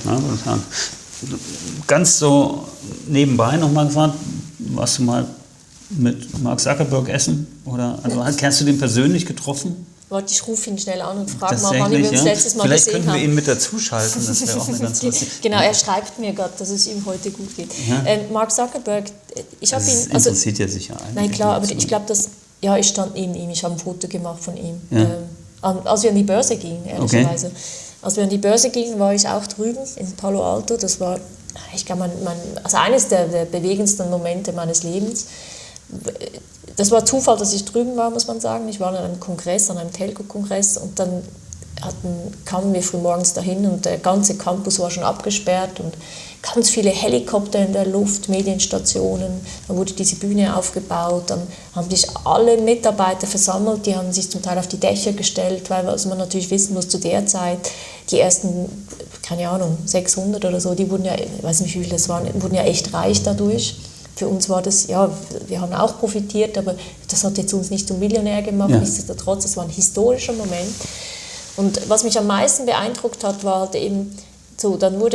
ganz so nebenbei nochmal gefragt, warst du mal mit Mark Zuckerberg essen? Oder kennst du den persönlich getroffen? Warte, ich rufe ihn schnell an und frage mal, wann wir uns letztes Mal Vielleicht gesehen haben. Vielleicht könnten wir ihn mit dazuschalten, das wäre auch eine ganz lustige. Genau, er schreibt mir gerade, dass es ihm heute gut geht. Ja. Mark Zuckerberg, ich habe ihn... Das interessiert ja sicher einen. Nein, klar, aber ich glaube, ich stand neben ihm, ich habe ein Foto gemacht von ihm. Ja. Als wir an die Börse gingen, ehrlicherweise. Okay. Als wir an die Börse gingen, war ich auch drüben in Palo Alto. Das war, ich glaube, eines der bewegendsten Momente meines Lebens. Das war Zufall, dass ich drüben war, muss man sagen. Ich war an einem Kongress, an einem Telco-Kongress, und dann kamen wir frühmorgens dahin und der ganze Campus war schon abgesperrt und ganz viele Helikopter in der Luft, Medienstationen. Dann wurde diese Bühne aufgebaut, dann haben sich alle Mitarbeiter versammelt, die haben sich zum Teil auf die Dächer gestellt, weil was man natürlich wissen muss, zu der Zeit, die ersten, keine Ahnung, 600 oder so, die wurden ja, ich weiß nicht wie viele das waren, wurden ja echt reich dadurch. Für uns war das, ja, wir haben auch profitiert, aber das hat jetzt uns nicht zum Millionär gemacht, nichtsdestotrotz, das war ein historischer Moment. Und was mich am meisten beeindruckt hat, war halt eben so,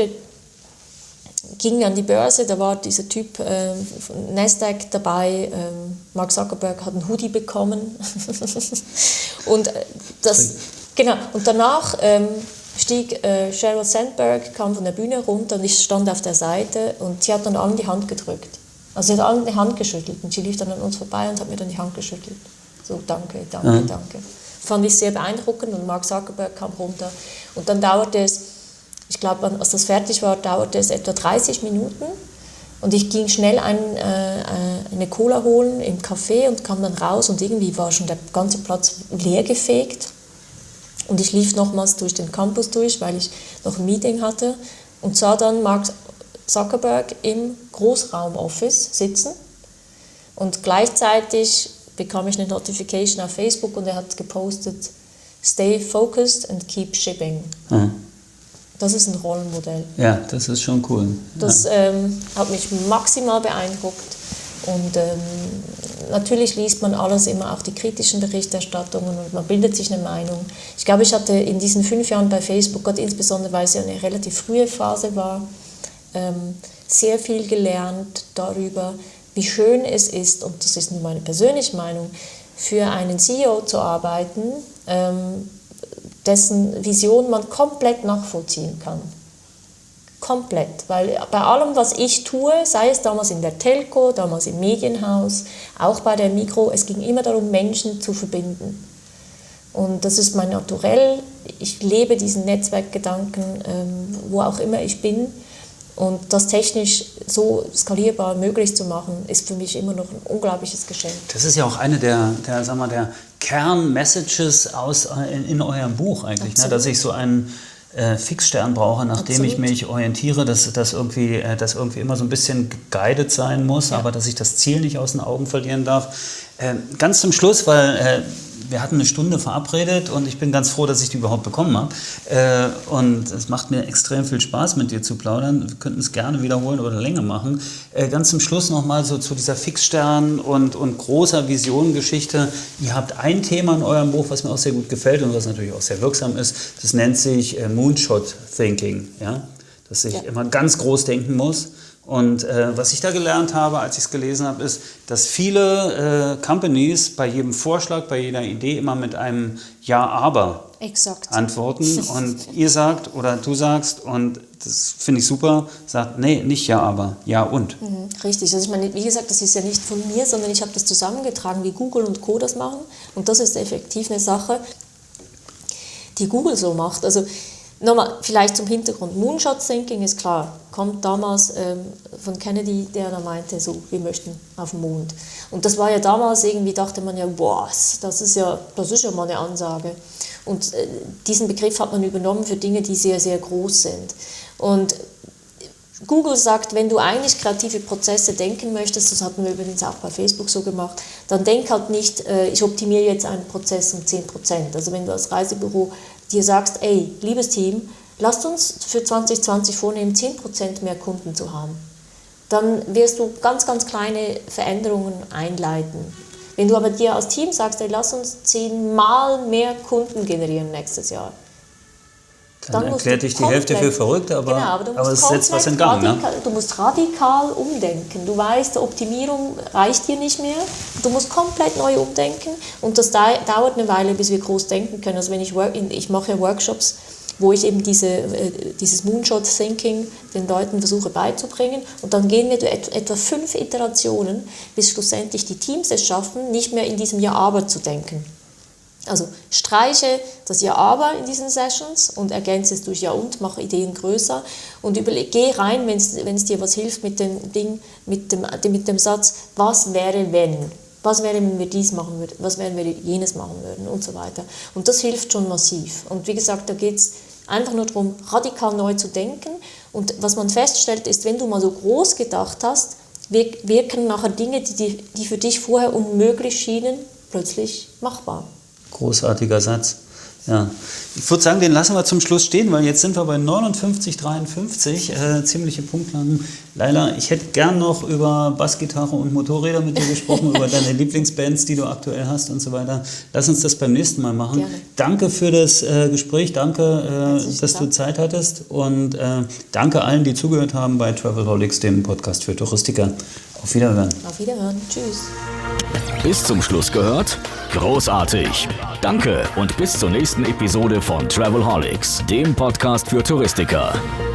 ging wir an die Börse, da war dieser Typ von Nasdaq dabei, Mark Zuckerberg hat einen Hoodie bekommen und und danach stieg Sheryl Sandberg, kam von der Bühne runter und ich stand auf der Seite und sie hat dann allen die Hand gedrückt. Also sie hat allen die Hand geschüttelt und sie lief dann an uns vorbei und hat mir dann die Hand geschüttelt. So, danke. Fand ich sehr beeindruckend und Mark Zuckerberg kam runter. Und dann dauerte es, ich glaube, als das fertig war, dauerte es etwa 30 Minuten. Und ich ging schnell eine Cola holen im Café und kam dann raus und irgendwie war schon der ganze Platz leer gefegt. Und ich lief nochmals durch den Campus durch, weil ich noch ein Meeting hatte und sah dann Mark Zuckerberg im Großraumoffice sitzen. Und gleichzeitig bekam ich eine Notification auf Facebook und er hat gepostet, "Stay focused and keep shipping." Das ist ein Rollenmodell. Ja, das ist schon cool. Das hat mich maximal beeindruckt. Und natürlich liest man alles, immer auch die kritischen Berichterstattungen und man bildet sich eine Meinung. Ich glaube, ich hatte in diesen 5 Jahren bei Facebook, gerade insbesondere weil es ja eine relativ frühe Phase war, sehr viel gelernt darüber, wie schön es ist, und das ist nur meine persönliche Meinung, für einen CEO zu arbeiten, dessen Vision man komplett nachvollziehen kann. Komplett, weil bei allem, was ich tue, sei es damals in der Telco, damals im Medienhaus, auch bei der Migros, es ging immer darum, Menschen zu verbinden. Und das ist mein Naturell. Ich lebe diesen Netzwerkgedanken, wo auch immer ich bin. Und das technisch so skalierbar möglich zu machen, ist für mich immer noch ein unglaubliches Geschenk. Das ist ja auch eine der Kern-Messages in eurem Buch eigentlich, ne? Dass ich so einen Fixstern brauche, nach dem ich mich orientiere, dass irgendwie immer so ein bisschen guided sein muss, aber dass ich das Ziel nicht aus den Augen verlieren darf. Ganz zum Schluss, weil wir hatten eine Stunde verabredet und ich bin ganz froh, dass ich die überhaupt bekommen habe. Und es macht mir extrem viel Spaß, mit dir zu plaudern. Wir könnten es gerne wiederholen oder länger machen. Ganz zum Schluss nochmal so zu dieser Fixstern und großer Vision-Geschichte. Ihr habt ein Thema in eurem Buch, was mir auch sehr gut gefällt und was natürlich auch sehr wirksam ist. Das nennt sich Moonshot-Thinking. Ja? Dass ich immer ganz groß denken muss. Und was ich da gelernt habe, als ich es gelesen habe, ist, dass viele Companies bei jedem Vorschlag, bei jeder Idee immer mit einem Ja, aber antworten. Und ihr sagt oder du sagst, und das finde ich super, sagt, nee, nicht Ja, aber, Ja und. Richtig. Also ich meine, wie gesagt, das ist ja nicht von mir, sondern ich habe das zusammengetragen, wie Google und Co. das machen. Und das ist effektiv eine Sache, die Google so macht. Also nochmal, vielleicht zum Hintergrund. Moonshot-Thinking ist klar, kommt damals von Kennedy, der da meinte, so, wir möchten auf den Mond. Und das war ja damals irgendwie, dachte man ja, boah, das ist ja mal eine Ansage. Und diesen Begriff hat man übernommen für Dinge, die sehr, sehr groß sind. Und Google sagt, wenn du eigentlich kreative Prozesse denken möchtest, das hatten wir übrigens auch bei Facebook so gemacht, dann denk halt nicht, ich optimiere jetzt einen Prozess um 10%. Also wenn du als Reisebüro dir sagst, ey, liebes Team, lasst uns für 2020 vornehmen, 10% mehr Kunden zu haben. dann wirst du ganz, ganz kleine Veränderungen einleiten. Wenn du aber dir als Team sagst, ey, lass uns 10-mal mehr Kunden generieren nächstes Jahr, dann erklärt dich die Hälfte für verrückt, aber es setzt was in Gang. Du musst radikal umdenken. Du weißt, Optimierung reicht dir nicht mehr. Du musst komplett neu umdenken und das dauert eine Weile, bis wir groß denken können. Also wenn ich mache ja Workshops, wo ich eben dieses Moonshot-Thinking den Leuten versuche beizubringen. Und dann gehen wir durch etwa 5 Iterationen, bis schlussendlich die Teams es schaffen, nicht mehr in diesem Ja-Aber zu denken. Also streiche das Ja-Aber in diesen Sessions und ergänze es durch Ja und, mache Ideen größer und geh rein, wenn es dir was hilft mit dem Satz, was wäre, wenn? Was wäre, wenn wir dies machen würden? Was wäre, wenn wir jenes machen würden? Und so weiter. Und das hilft schon massiv. Und wie gesagt, da geht es einfach nur darum, radikal neu zu denken. Und was man feststellt, ist, wenn du mal so groß gedacht hast, wirken nachher Dinge, die für dich vorher unmöglich schienen, plötzlich machbar. Großartiger Satz. Ja. Ich würde sagen, den lassen wir zum Schluss stehen, weil jetzt sind wir bei 59,53, ziemliche Punktlandung. Leila, ich hätte gern noch über Bassgitarre und Motorräder mit dir gesprochen, über deine Lieblingsbands, die du aktuell hast und so weiter. Lass uns das beim nächsten Mal machen. Gerne. Danke für das Gespräch, danke, dass du Zeit hattest und danke allen, die zugehört haben bei Travelholics, dem Podcast für Touristiker. Auf Wiederhören. Auf Wiederhören. Tschüss. Bis zum Schluss gehört? Großartig! Danke und bis zur nächsten Episode von Travelholics, dem Podcast für Touristiker.